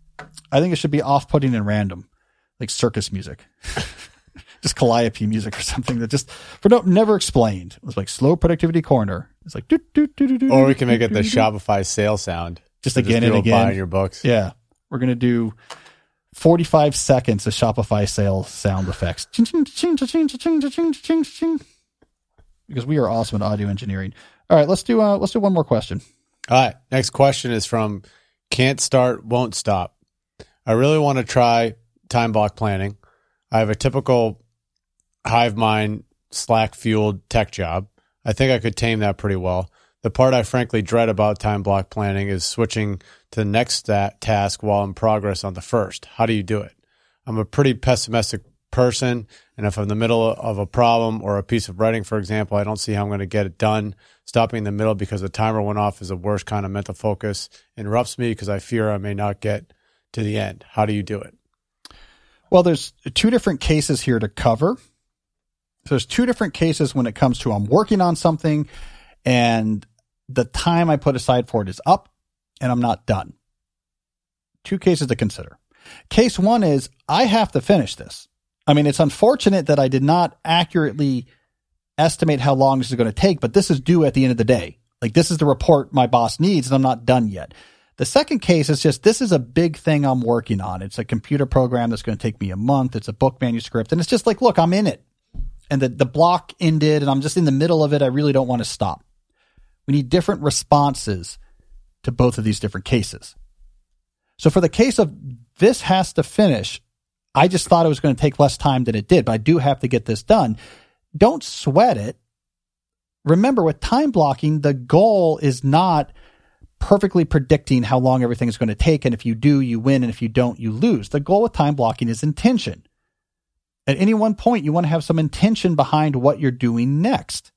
I think it should be off-putting and random, like circus music, just Calliope music or something that just for no never explained. It was like Slow Productivity Corner. It's like doo, doo, doo, doo, doo, or we can make it the Shopify sale sound, just again and again. Buying your books. Yeah, we're gonna do forty-five seconds of Shopify sale sound effects because we are awesome at audio engineering. All right, let's do uh, let's do one more question. All right. Next question is from Can't Start, Won't Stop. I really want to try time block planning. I have a typical hive mind, Slack fueled tech job. I think I could tame that pretty well. The part I frankly dread about time block planning is switching to the next stat task while in progress on the first. How do you do it? I'm a pretty pessimistic person, and if I'm in the middle of a problem or a piece of writing, for example, I don't see how I'm going to get it done. Stopping in the middle because the timer went off is the worst kind of mental focus. Interrupts me because I fear I may not get to the end. How do you do it? Well, there's two different cases here to cover. So there's two different cases when it comes to I'm working on something and the time I put aside for it is up and I'm not done. Two cases to consider. Case one is I have to finish this. I mean, it's unfortunate that I did not accurately estimate how long this is going to take, but this is due at the end of the day. Like, this is the report my boss needs and I'm not done yet. The second case is just, this is a big thing I'm working on. It's a computer program that's going to take me a month. It's a book manuscript. And it's just like, look, I'm in it. And the, the block ended and I'm just in the middle of it. I really don't want to stop. We need different responses to both of these different cases. So for the case of this has to finish, I just thought it was going to take less time than it did, but I do have to get this done. Don't sweat it. Remember, with time blocking, the goal is not perfectly predicting how long everything is going to take. And if you do, you win. And if you don't, you lose. The goal with time blocking is intention. At any one point, you want to have some intention behind what you're doing next.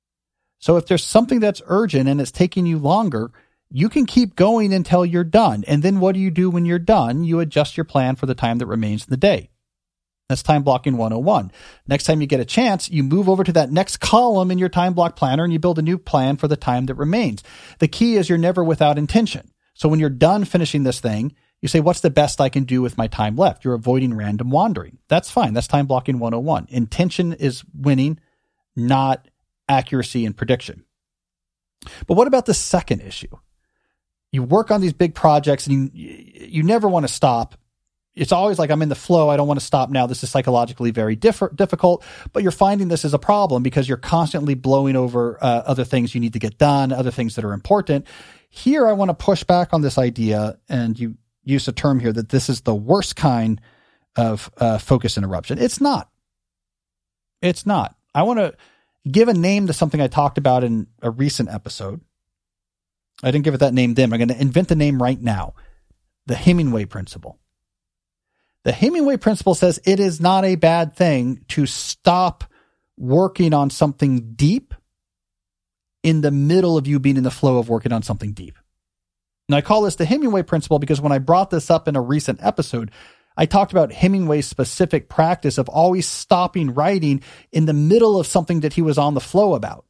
So if there's something that's urgent and it's taking you longer, you can keep going until you're done. And then what do you do when you're done? You adjust your plan for the time that remains in the day. That's time blocking one oh one. Next time you get a chance, you move over to that next column in your time block planner and you build a new plan for the time that remains. The key is you're never without intention. So when you're done finishing this thing, You say, what's the best I can do with my time left? You're avoiding random wandering. That's fine. That's time blocking one oh one. Intention is winning, not accuracy and prediction. But what about the second issue? You work on these big projects and you, you never want to stop. It's always like, I'm in the flow. I don't want to stop now. This is psychologically very diff- difficult, but you're finding this is a problem because you're constantly blowing over uh, other things you need to get done, other things that are important. Here, I want to push back on this idea, and you use a term here that this is the worst kind of uh, focus interruption. It's not. It's not. I want to give a name to something I talked about in a recent episode. I didn't give it that name then. I'm going to invent the name right now. The Hemingway Principle. The Hemingway Principle says it is not a bad thing to stop working on something deep in the middle of you being in the flow of working on something deep. And I call this the Hemingway Principle because when I brought this up in a recent episode, I talked about Hemingway's specific practice of always stopping writing in the middle of something that he was on the flow about.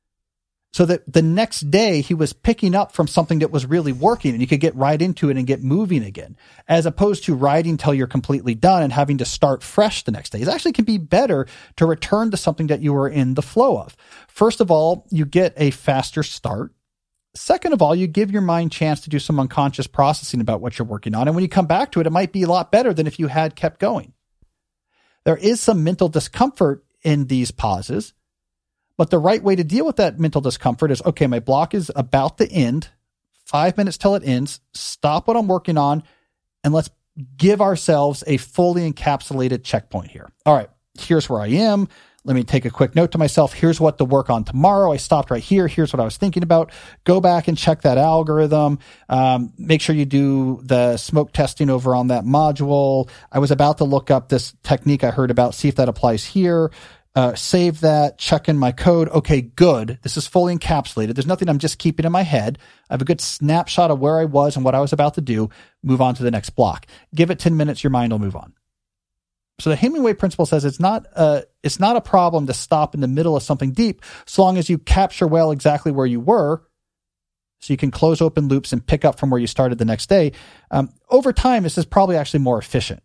So that the next day he was picking up from something that was really working and you could get right into it and get moving again, as opposed to writing till you're completely done and having to start fresh the next day. It actually can be better to return to something that you were in the flow of. First of all, you get a faster start. Second of all, you give your mind a chance to do some unconscious processing about what you're working on. And when you come back to it, it might be a lot better than if you had kept going. There is some mental discomfort in these pauses, but the right way to deal with that mental discomfort is, okay, my block is about to end, five minutes till it ends, stop what I'm working on, and let's give ourselves a fully encapsulated checkpoint here. All right, here's where I am. Let me take a quick note to myself. Here's what to work on tomorrow. I stopped right here. Here's what I was thinking about. Go back and check that algorithm. Um, make sure you do the smoke testing over on that module. I was about to look up this technique I heard about, see if that applies here. Uh, save that, check in my code. Okay, good. This is fully encapsulated. There's nothing I'm just keeping in my head. I have a good snapshot of where I was and what I was about to do. Move on to the next block. Give it ten minutes. Your mind will move on. So the Hemingway Principle says it's not a, it's not a problem to stop in the middle of something deep, so long as you capture well exactly where you were, so you can close open loops and pick up from where you started the next day. Um, over time, this is probably actually more efficient.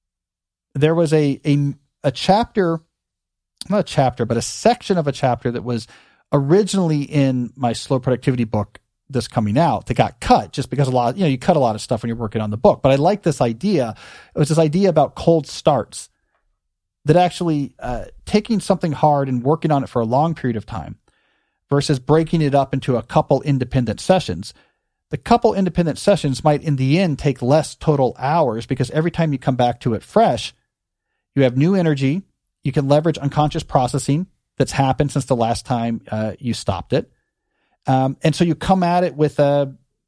There was a, a, a chapter, not a chapter, but a section of a chapter that was originally in my Slow Productivity book this coming out that got cut just because a lot, you know, you cut a lot of stuff when you're working on the book. But I like this idea. It was this idea about cold starts, that actually uh, taking something hard and working on it for a long period of time versus breaking it up into a couple independent sessions. The couple independent sessions might in the end take less total hours because every time you come back to it fresh, you have new energy. You can leverage unconscious processing that's happened since the last time uh, you stopped it. Um, and so you come at it with uh,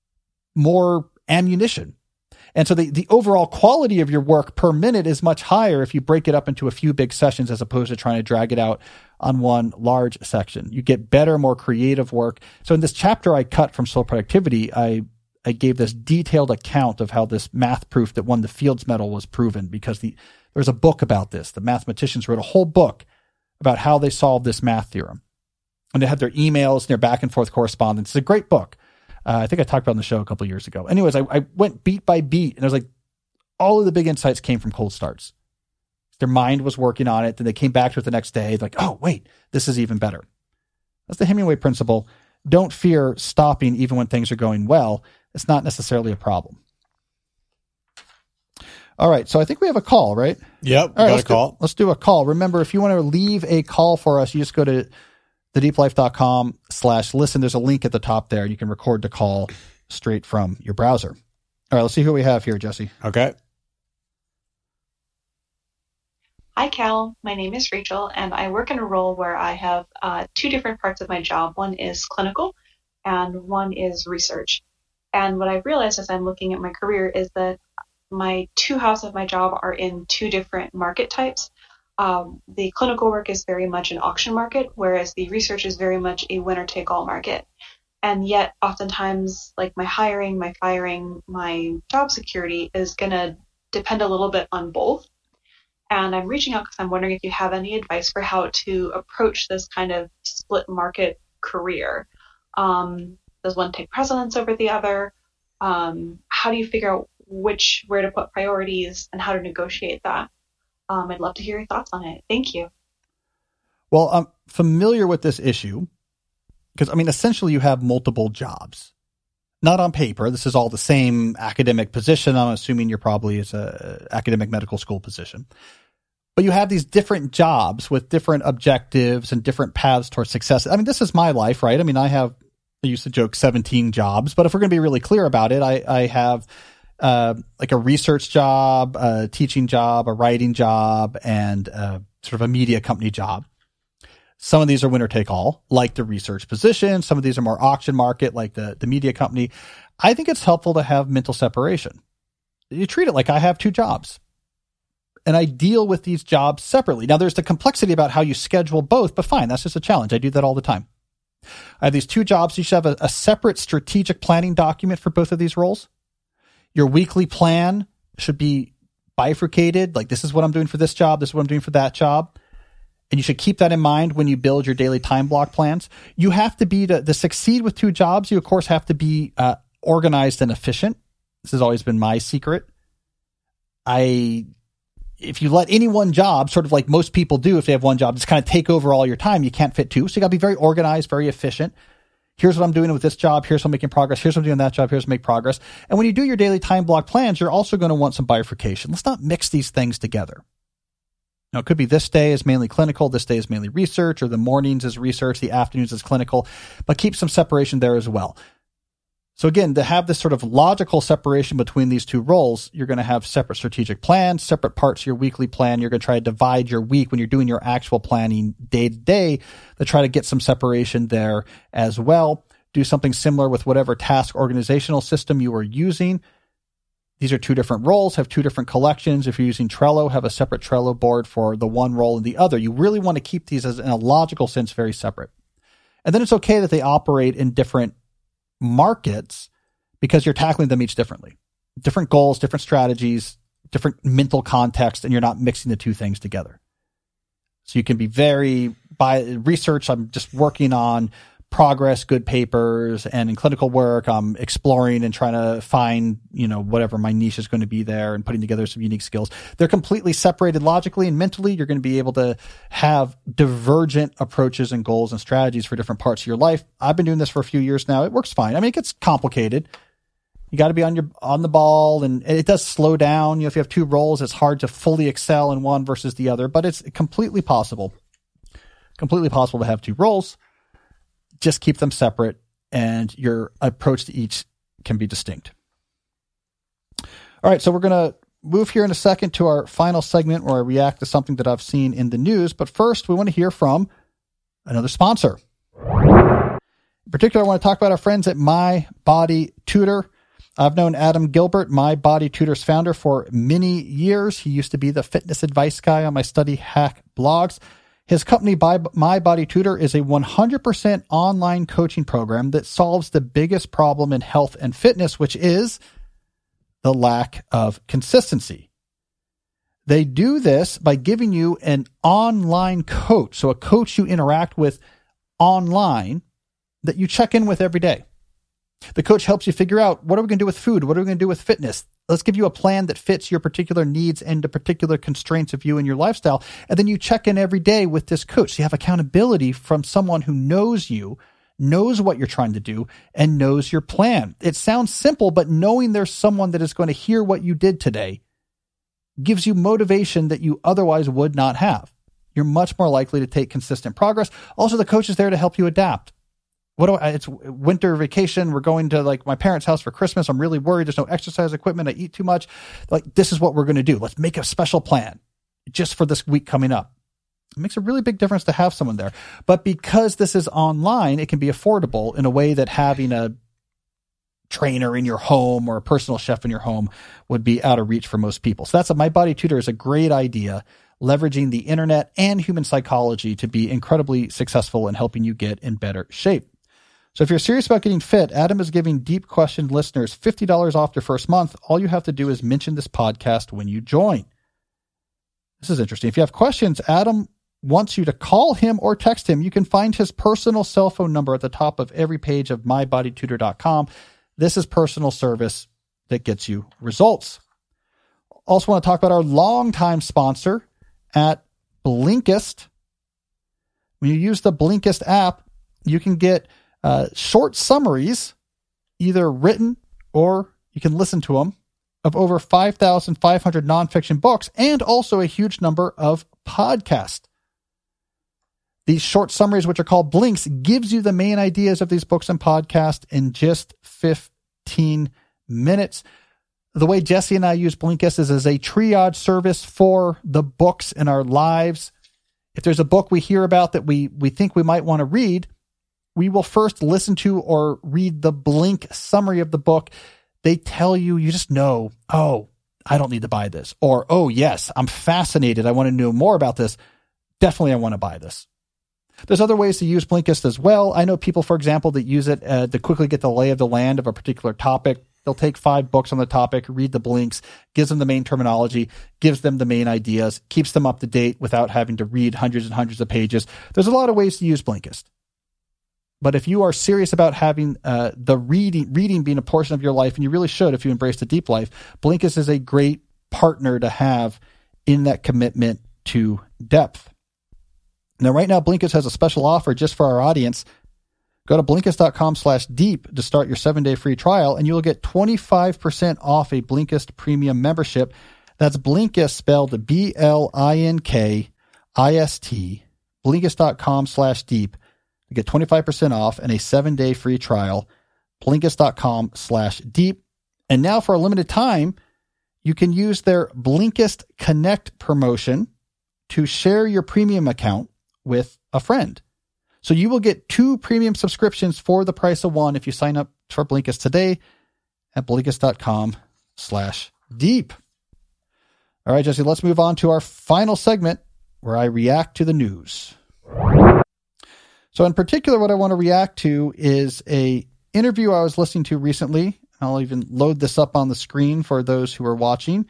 more ammunition. And so the, the overall quality of your work per minute is much higher if you break it up into a few big sessions as opposed to trying to drag it out on one large section. You get better, more creative work. So in this chapter I cut from Slow Productivity, I, I gave this detailed account of how this math proof that won the Fields Medal was proven, because the, there's a book about this. The mathematicians wrote a whole book about how they solved this math theorem. And they had their emails and their back and forth correspondence. It's a great book. Uh, I think I talked about it on the show a couple of years ago. Anyways, I, I went beat by beat, and I was like, all of the big insights came from cold starts. Their mind was working on it. Then they came back to it the next day. Like, oh, wait, this is even better. That's the Hemingway Principle. Don't fear stopping even when things are going well. It's not necessarily a problem. All right. So I think we have a call, right? Yep. All right, got let's a call. Do, let's do a call. Remember, if you want to leave a call for us, you just go to thedeeplife.com slash listen. There's a link at the top there. You can record the call straight from your browser. All right, let's see who we have here, Jesse. Okay. Hi, Cal. My name is Rachel, and I work in a role where I have uh, two different parts of my job. One is clinical, and one is research. And what I've realized as I'm looking at my career is that my two halves of my job are in two different market types. Um, the clinical work is very much an auction market, whereas the research is very much a winner-take-all market. And yet, oftentimes, like my hiring, my firing, my job security is going to depend a little bit on both. And I'm reaching out because I'm wondering if you have any advice for how to approach this kind of split market career. Um, does one take precedence over the other? Um, how do you figure out which, where to put priorities and how to negotiate that. Um, I'd love to hear your thoughts on it. Thank you. Well, I'm familiar with this issue because, I mean, essentially you have multiple jobs. Not on paper. This is all the same academic position. I'm assuming you're probably it's a academic medical school position. But you have these different jobs with different objectives and different paths towards success. I mean, this is my life, right? I mean, I have, I used to joke seventeen jobs, but if we're going to be really clear about it, I, I have uh, like a research job, a teaching job, a writing job, and uh, sort of a media company job. Some of these are winner take all, like the research position. Some of these are more auction market, like the, the media company. I think it's helpful to have mental separation. You treat it like I have two jobs and I deal with these jobs separately. Now there's the complexity about how you schedule both, but fine. That's just a challenge. I do that all the time. I have these two jobs. You should have a, a separate strategic planning document for both of these roles. Your weekly plan should be bifurcated. Like, this is what I'm doing for this job. This is what I'm doing for that job. And you should keep that in mind when you build your daily time block plans. You have to be, to, to succeed with two jobs, you of course have to be uh, organized and efficient. This has always been my secret. I, if you let any one job, sort of like most people do if they have one job, just kind of take over all your time, you can't fit two. So you got to be very organized, very efficient. Here's what I'm doing with this job. Here's what I'm making progress. Here's what I'm doing that job. Here's what I make progress. And when you do your daily time block plans, you're also going to want some bifurcation. Let's not mix these things together. Now, it could be this day is mainly clinical, this day is mainly research, or the mornings is research, the afternoons is clinical, but keep some separation there as well. So again, to have this sort of logical separation between these two roles, you're going to have separate strategic plans, separate parts of your weekly plan. You're going to try to divide your week when you're doing your actual planning day to day to try to get some separation there as well. Do something similar with whatever task organizational system you are using. These are two different roles, have two different collections. If you're using Trello, have a separate Trello board for the one role and the other. You really want to keep these as in a logical sense very separate. And then it's okay that they operate in different markets because you're tackling them each differently. Different goals, different strategies, different mental context, and you're not mixing the two things together. So you can be very, by research, I'm just working on progress, good papers, and in clinical work, I'm exploring and trying to find, you know, whatever my niche is going to be there and putting together some unique skills. They're completely separated logically and mentally. You're going to be able to have divergent approaches and goals and strategies for different parts of your life. I've been doing this for a few years now. It works fine. I mean, it gets complicated. You got to be on your, on the ball, and it does slow down. You know, if you have two roles, it's hard to fully excel in one versus the other, but it's completely possible, completely possible to have two roles. Just keep them separate, and your approach to each can be distinct. All right, so we're going to move here in a second to our final segment where I react to something that I've seen in the news. But first, we want to hear from another sponsor. In particular, I want to talk about our friends at My Body Tutor. I've known Adam Gilbert, My Body Tutor's founder, for many years. He used to be the fitness advice guy on my Study Hack blogs. His company, My Body Tutor, is a one hundred percent online coaching program that solves the biggest problem in health and fitness, which is the lack of consistency. They do this by giving you an online coach, so a coach you interact with online that you check in with every day. The coach helps you figure out, what are we going to do with food? What are we going to do with fitness? Let's give you a plan that fits your particular needs and the particular constraints of you and your lifestyle. And then you check in every day with this coach. So you have accountability from someone who knows you, knows what you're trying to do, and knows your plan. It sounds simple, but knowing there's someone that is going to hear what you did today gives you motivation that you otherwise would not have. You're much more likely to take consistent progress. Also, the coach is there to help you adapt. What do I, it's winter vacation. We're going to like my parents' house for Christmas. I'm really worried. There's no exercise equipment. I eat too much. Like, this is what we're going to do. Let's make a special plan just for this week coming up. It makes a really big difference to have someone there. But because this is online, it can be affordable in a way that having a trainer in your home or a personal chef in your home would be out of reach for most people. So that's a My Body Tutor is a great idea, leveraging the internet and human psychology to be incredibly successful in helping you get in better shape. So if you're serious about getting fit, Adam is giving Deep Question listeners fifty dollars off their first month. All you have to do is mention this podcast when you join. This is interesting. If you have questions, Adam wants you to call him or text him. You can find his personal cell phone number at the top of every page of my body tutor dot com. This is personal service. that gets you results. Also want to talk about our longtime sponsor at Blinkist. When you use the Blinkist app, you can get uh, short summaries, either written or you can listen to them, of over five thousand five hundred nonfiction books and also a huge number of podcasts. These short summaries, which are called Blinks, gives you the main ideas of these books and podcasts in just fifteen minutes. The way Jesse and I use Blinkist is as a triage service for the books in our lives. If there's a book we hear about that we, we think we might want to read, we will first listen to or read the Blink summary of the book. They tell you, you just know, oh, I don't need to buy this. Or, oh, yes, I'm fascinated. I want to know more about this. Definitely, I want to buy this. There's other ways to use Blinkist as well. I know people, for example, that use it uh, to quickly get the lay of the land of a particular topic. They'll take five books on the topic, read the Blinks, gives them the main terminology, gives them the main ideas, keeps them up to date without having to read hundreds and hundreds of pages. There's a lot of ways to use Blinkist. But if you are serious about having uh, the reading, reading being a portion of your life, and you really should if you embrace the deep life, Blinkist is a great partner to have in that commitment to depth. Now, right now, Blinkist has a special offer just for our audience. Go to Blinkist.com slash deep to start your seven-day free trial, and you will get twenty-five percent off a Blinkist premium membership. That's Blinkist spelled B L I N K I S T, Blinkist.com slash deep. You get twenty-five percent off and a seven-day free trial, Blinkist.com slash deep. And now for a limited time, you can use their Blinkist Connect promotion to share your premium account with a friend. So you will get two premium subscriptions for the price of one if you sign up for Blinkist today at Blinkist.com slash deep. All right, Jesse, let's move on to our final segment where I react to the news. So in particular, what I want to react to is a interview I was listening to recently. I'll even load this up on the screen for those who are watching.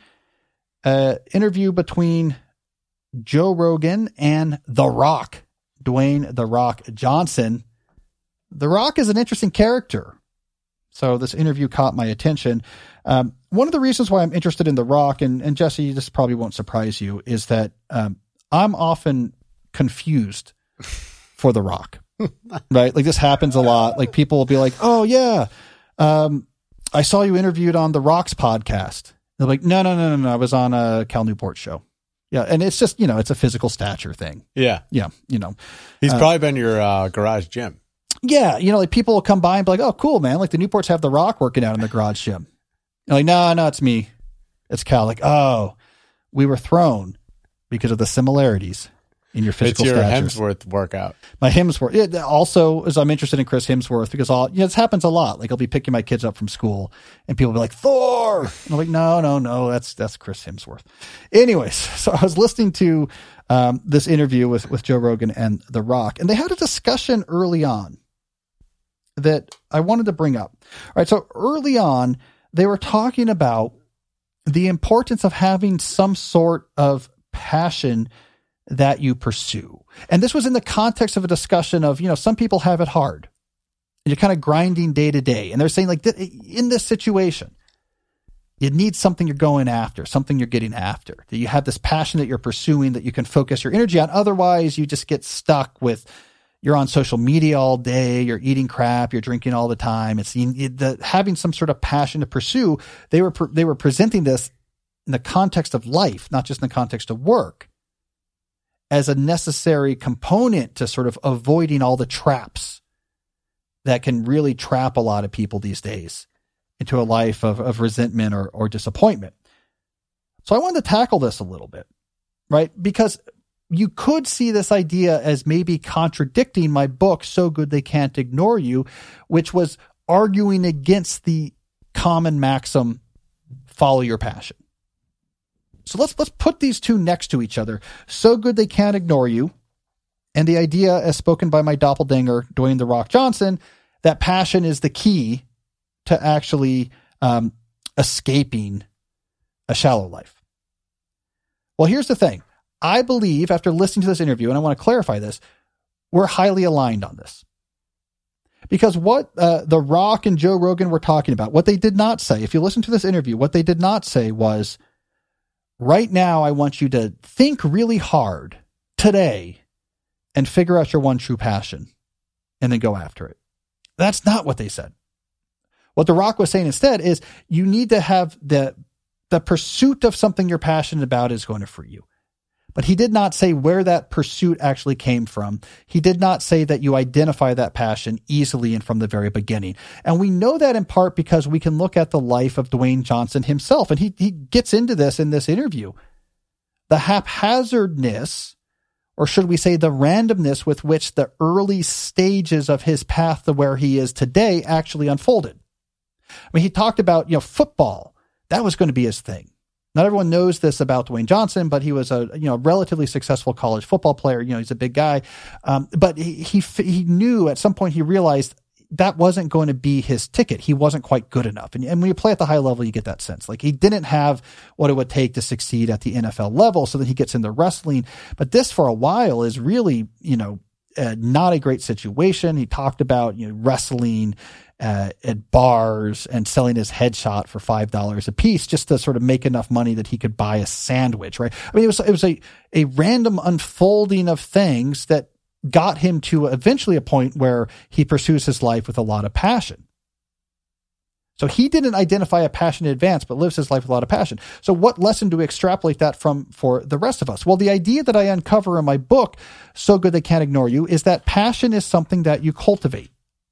An interview between Joe Rogan and The Rock, Dwayne The Rock Johnson. The Rock is an interesting character. So this interview caught my attention. Um, one of the reasons why I'm interested in The Rock, and, and Jesse, this probably won't surprise you, is that um, I'm often confused for The Rock, right? Like this happens a lot. Like people will be like, oh yeah, um, I saw you interviewed on The Rock's podcast. They're like, no, no, no, no, no. I was on a Cal Newport show. Yeah. And it's just, you know, it's a physical stature thing. Yeah. Yeah. You know, he's uh, probably been your uh, garage gym. Yeah. You know, like people will come by and be like, oh, cool, man. Like the Newports have The Rock working out in the garage gym. You're like, no, no, it's me. It's Cal. Like, oh, we were thrown because of the similarities in your physical stature. It's your statures. Hemsworth workout. My Hemsworth. It also, as I'm interested in Chris Hemsworth because all, you know, this happens a lot. Like I'll be picking my kids up from school and people will be like, Thor. And I'm like, no, no, no, that's, that's Chris Hemsworth. Anyways, so I was listening to um, this interview with, with Joe Rogan and The Rock, and they had a discussion early on that I wanted to bring up. All right. So early on, they were talking about the importance of having some sort of passion that you pursue. And this was in the context of a discussion of, you know, some people have it hard and you're kind of grinding day to day. And they're saying like in this situation, you need something you're going after, something you're getting after, that you have this passion that you're pursuing that you can focus your energy on. Otherwise you just get stuck with, you're on social media all day, you're eating crap, you're drinking all the time. It's the, having some sort of passion to pursue. They were, they were presenting this in the context of life, not just in the context of work, as a necessary component to sort of avoiding all the traps that can really trap a lot of people these days into a life of, of resentment or, or disappointment. So I wanted to tackle this a little bit, right? Because you could see this idea as maybe contradicting my book, So Good They Can't Ignore You, which was arguing against the common maxim, follow your passion. So let's let's put these two next to each other. So Good They Can't Ignore You, and the idea as spoken by my doppelganger, Dwayne The Rock Johnson, that passion is the key to actually um, escaping a shallow life. Well, here's the thing. I believe, after listening to this interview, and I want to clarify this, we're highly aligned on this. Because what uh, The Rock and Joe Rogan were talking about, what they did not say, if you listen to this interview, what they did not say was, right now I want you to think really hard today and figure out your one true passion and then go after it. That's not what they said. What The Rock was saying instead is you need to have the, the pursuit of something you're passionate about is going to free you. But he did not say where that pursuit actually came from. He did not say that you identify that passion easily and from the very beginning. And we know that in part because we can look at the life of Dwayne Johnson himself. And he, he gets into this in this interview. The haphazardness, or should we say the randomness with which the early stages of his path to where he is today actually unfolded. I mean, he talked about, you know, football. That was going to be his thing. Not everyone knows this about Dwayne Johnson, but he was a, you know, relatively successful college football player. You know, he's a big guy. Um, but he, he, he knew at some point he realized that wasn't going to be his ticket. He wasn't quite good enough. And, and when you play at the high level, you get that sense. Like he didn't have what it would take to succeed at the N F L level. So then he gets into wrestling. But this for a while is really, you know, uh, not a great situation. He talked about, you know, wrestling Uh, at bars and selling his headshot for five dollars a piece just to sort of make enough money that he could buy a sandwich, right? I mean, it was, it was a, a random unfolding of things that got him to eventually a point where he pursues his life with a lot of passion. So he didn't identify a passion in advance, but lives his life with a lot of passion. So what lesson do we extrapolate that from for the rest of us? Well, the idea that I uncover in my book, So Good They Can't Ignore You, is that passion is something that you cultivate,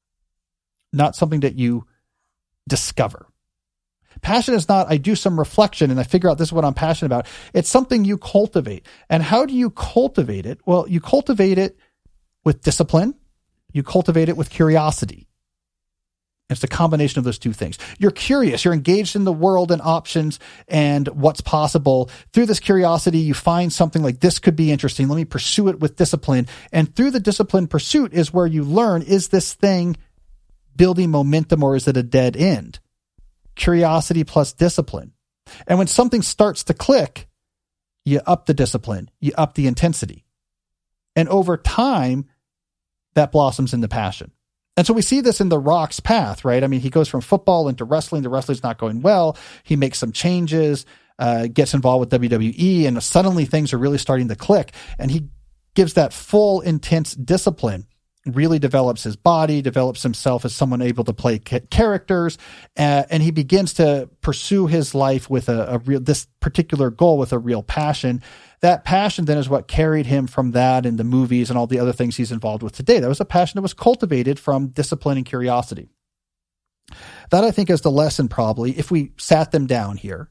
not something that you discover. Passion is not, I do some reflection and I figure out this is what I'm passionate about. It's something you cultivate. And how do you cultivate it? Well, you cultivate it with discipline. You cultivate it with curiosity. It's a combination of those two things. You're curious. You're engaged in the world and options and what's possible. Through this curiosity, you find something like this could be interesting. Let me pursue it with discipline. And through the disciplined pursuit is where you learn, is this thing building momentum or is it a dead end? Curiosity plus discipline. And when something starts to click, you up the discipline, you up the intensity. And over time, that blossoms into passion. And so we see this in The Rock's path, right? I mean, he goes from football into wrestling. The wrestling's not going well. He makes some changes, uh, gets involved with W W E, and suddenly things are really starting to click. And he gives that full, intense discipline, really develops his body, develops himself as someone able to play ca- characters, uh, and he begins to pursue his life with a, a real, this particular goal with a real passion. That passion then is what carried him from that into movies and all the other things he's involved with today. That was a passion that was cultivated from discipline and curiosity. That, I think, is the lesson probably, if we sat them down here,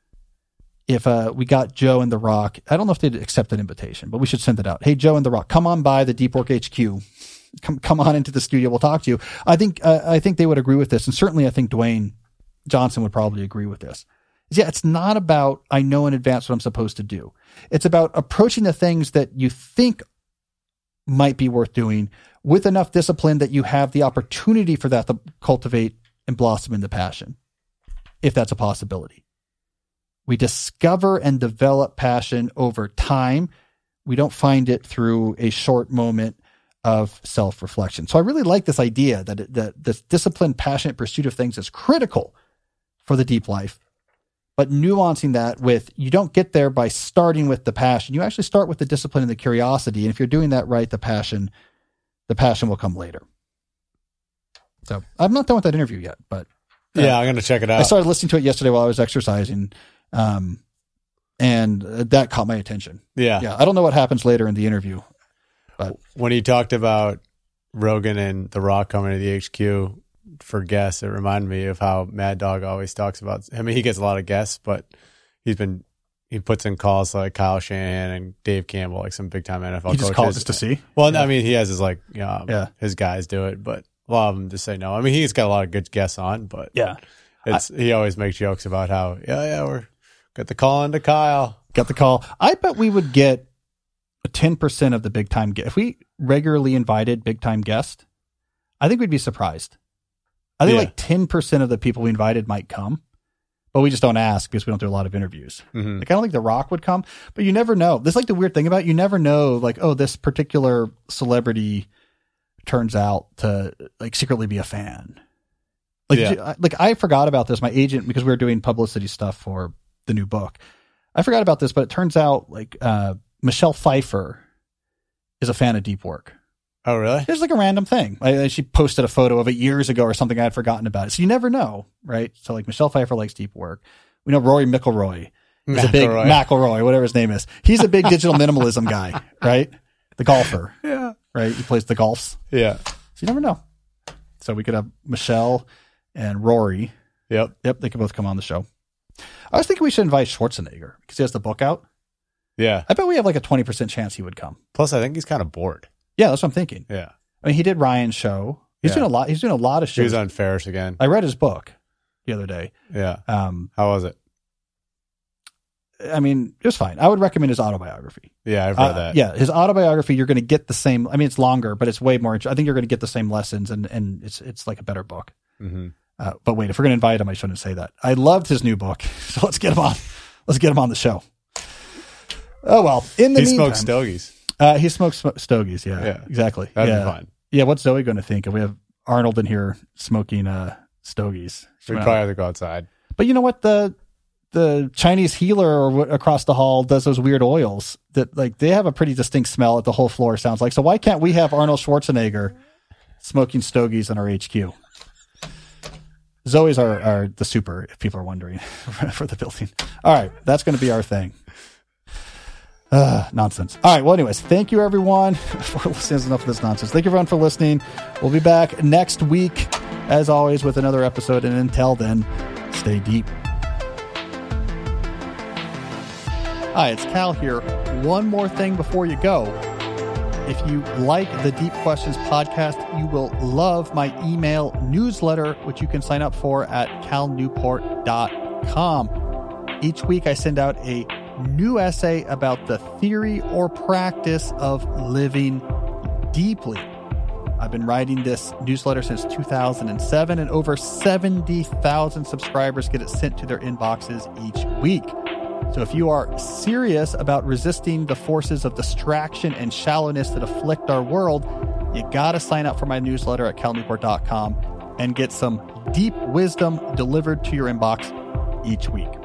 if uh, we got Joe and The Rock, I don't know if they'd accept an invitation, but we should send it out. Hey, Joe and The Rock, come on by the Deep Work H Q. Come, come on into the studio. We'll talk to you. I think, uh, I think they would agree with this. And certainly I think Dwayne Johnson would probably agree with this. Yeah, it's not about, I know in advance what I'm supposed to do. It's about approaching the things that you think might be worth doing with enough discipline that you have the opportunity for that to cultivate and blossom into passion, if that's a possibility. We discover and develop passion over time. We don't find it through a short moment of self-reflection. So I really like this idea that, it, that this disciplined, passionate pursuit of things is critical for the deep life, but nuancing that with, you don't get there by starting with the passion. You actually start with the discipline and the curiosity. And if you're doing that right, the passion, the passion will come later. So I'm not done with that interview yet, but uh, yeah, I'm going to check it out. I started listening to it yesterday while I was exercising. Um, and that caught my attention. Yeah. Yeah. I don't know what happens later in the interview, but when he talked about Rogan and The Rock coming to the H Q for guests, it reminded me of how Mad Dog always talks about. I mean, he gets a lot of guests, but he's been, he puts in calls like Kyle Shanahan and Dave Campbell, like some big time N F L he coaches. just calls just to see. Well, yeah. I mean, he has his like, you know, yeah. his guys do it, but a lot of them just say no. I mean, he's got a lot of good guests on, but yeah, it's, I, he always makes jokes about how, yeah, yeah, we're got the call into Kyle. Got the call. I bet we would get ten percent of the big time guests. If we regularly invited big time guests, I think we'd be surprised. I think yeah. like ten percent of the people we invited might come, but we just don't ask because we don't do a lot of interviews. Mm-hmm. Like, I don't think The Rock would come, but you never know. This is like the weird thing about it. You never know, like, oh, this particular celebrity turns out to like secretly be a fan. Like, Yeah. you- like I forgot about this. My agent, because we were doing publicity stuff for the new book, I forgot about this, but it turns out like uh, Michelle Pfeiffer is a fan of Deep Work. Oh, really? It's like a random thing. Like, she posted a photo of it years ago or something. I had forgotten about it. So you never know, right? So like Michelle Pfeiffer likes Deep Work. We know Rory McIlroy is a big McIlroy. McIlroy, whatever his name is. He's a big digital minimalism guy, right? The golfer, Yeah. right? He plays the golfs. Yeah. So you never know. So we could have Michelle and Rory. Yep. Yep, they could both come on the show. I was thinking we should invite Schwarzenegger because he has the book out. Yeah. I bet we have like a twenty percent chance he would come. Plus, I think he's kind of bored. Yeah, that's what I'm thinking. Yeah. I mean, he did Ryan's show. He's Yeah. doing a lot. He's doing a lot of He shows. was on Ferris again. I read his book the other day. Yeah. Um, How was it? I mean, it was fine. I would recommend his autobiography. Yeah, I've read Uh, that. Yeah, his autobiography. You're going to get the same. I mean, it's longer, but it's way more. I think you're going to get the same lessons, and and it's it's like a better book. Mm-hmm. Uh, but wait, if we're going to invite him, I shouldn't say that. I loved his new book, so let's get him on. Let's get him on the show. Oh well. In the He meantime, smokes stogies. Uh, he smokes sm- stogies. Yeah, Yeah. exactly. That'd yeah. be fun. Yeah, what's Zoe going to think if we have Arnold in here smoking uh, stogies? She We'd might probably not- have to go outside. But you know what? The the Chinese healer or what across the hall does those weird oils that like they have a pretty distinct smell that the whole floor sounds like. So why can't we have Arnold Schwarzenegger smoking stogies in our H Q? Zoe's are, are the super, if people are wondering, for the building. All right, that's going to be our thing. Uh, nonsense. All right, well, anyways, thank you, everyone, for listening. That's enough of this nonsense. Thank you, everyone, for listening. We'll be back next week, as always, with another episode. And until then, stay deep. Hi, it's Cal here. One more thing before you go. If you like the Deep Questions podcast, you will love my email newsletter, which you can sign up for at cal newport dot com. Each week, I send out a new essay about the theory or practice of living deeply. I've been writing this newsletter since two thousand seven, and over seventy thousand subscribers get it sent to their inboxes each week. So if you are serious about resisting the forces of distraction and shallowness that afflict our world, you got to sign up for my newsletter at cal newport dot com and get some deep wisdom delivered to your inbox each week.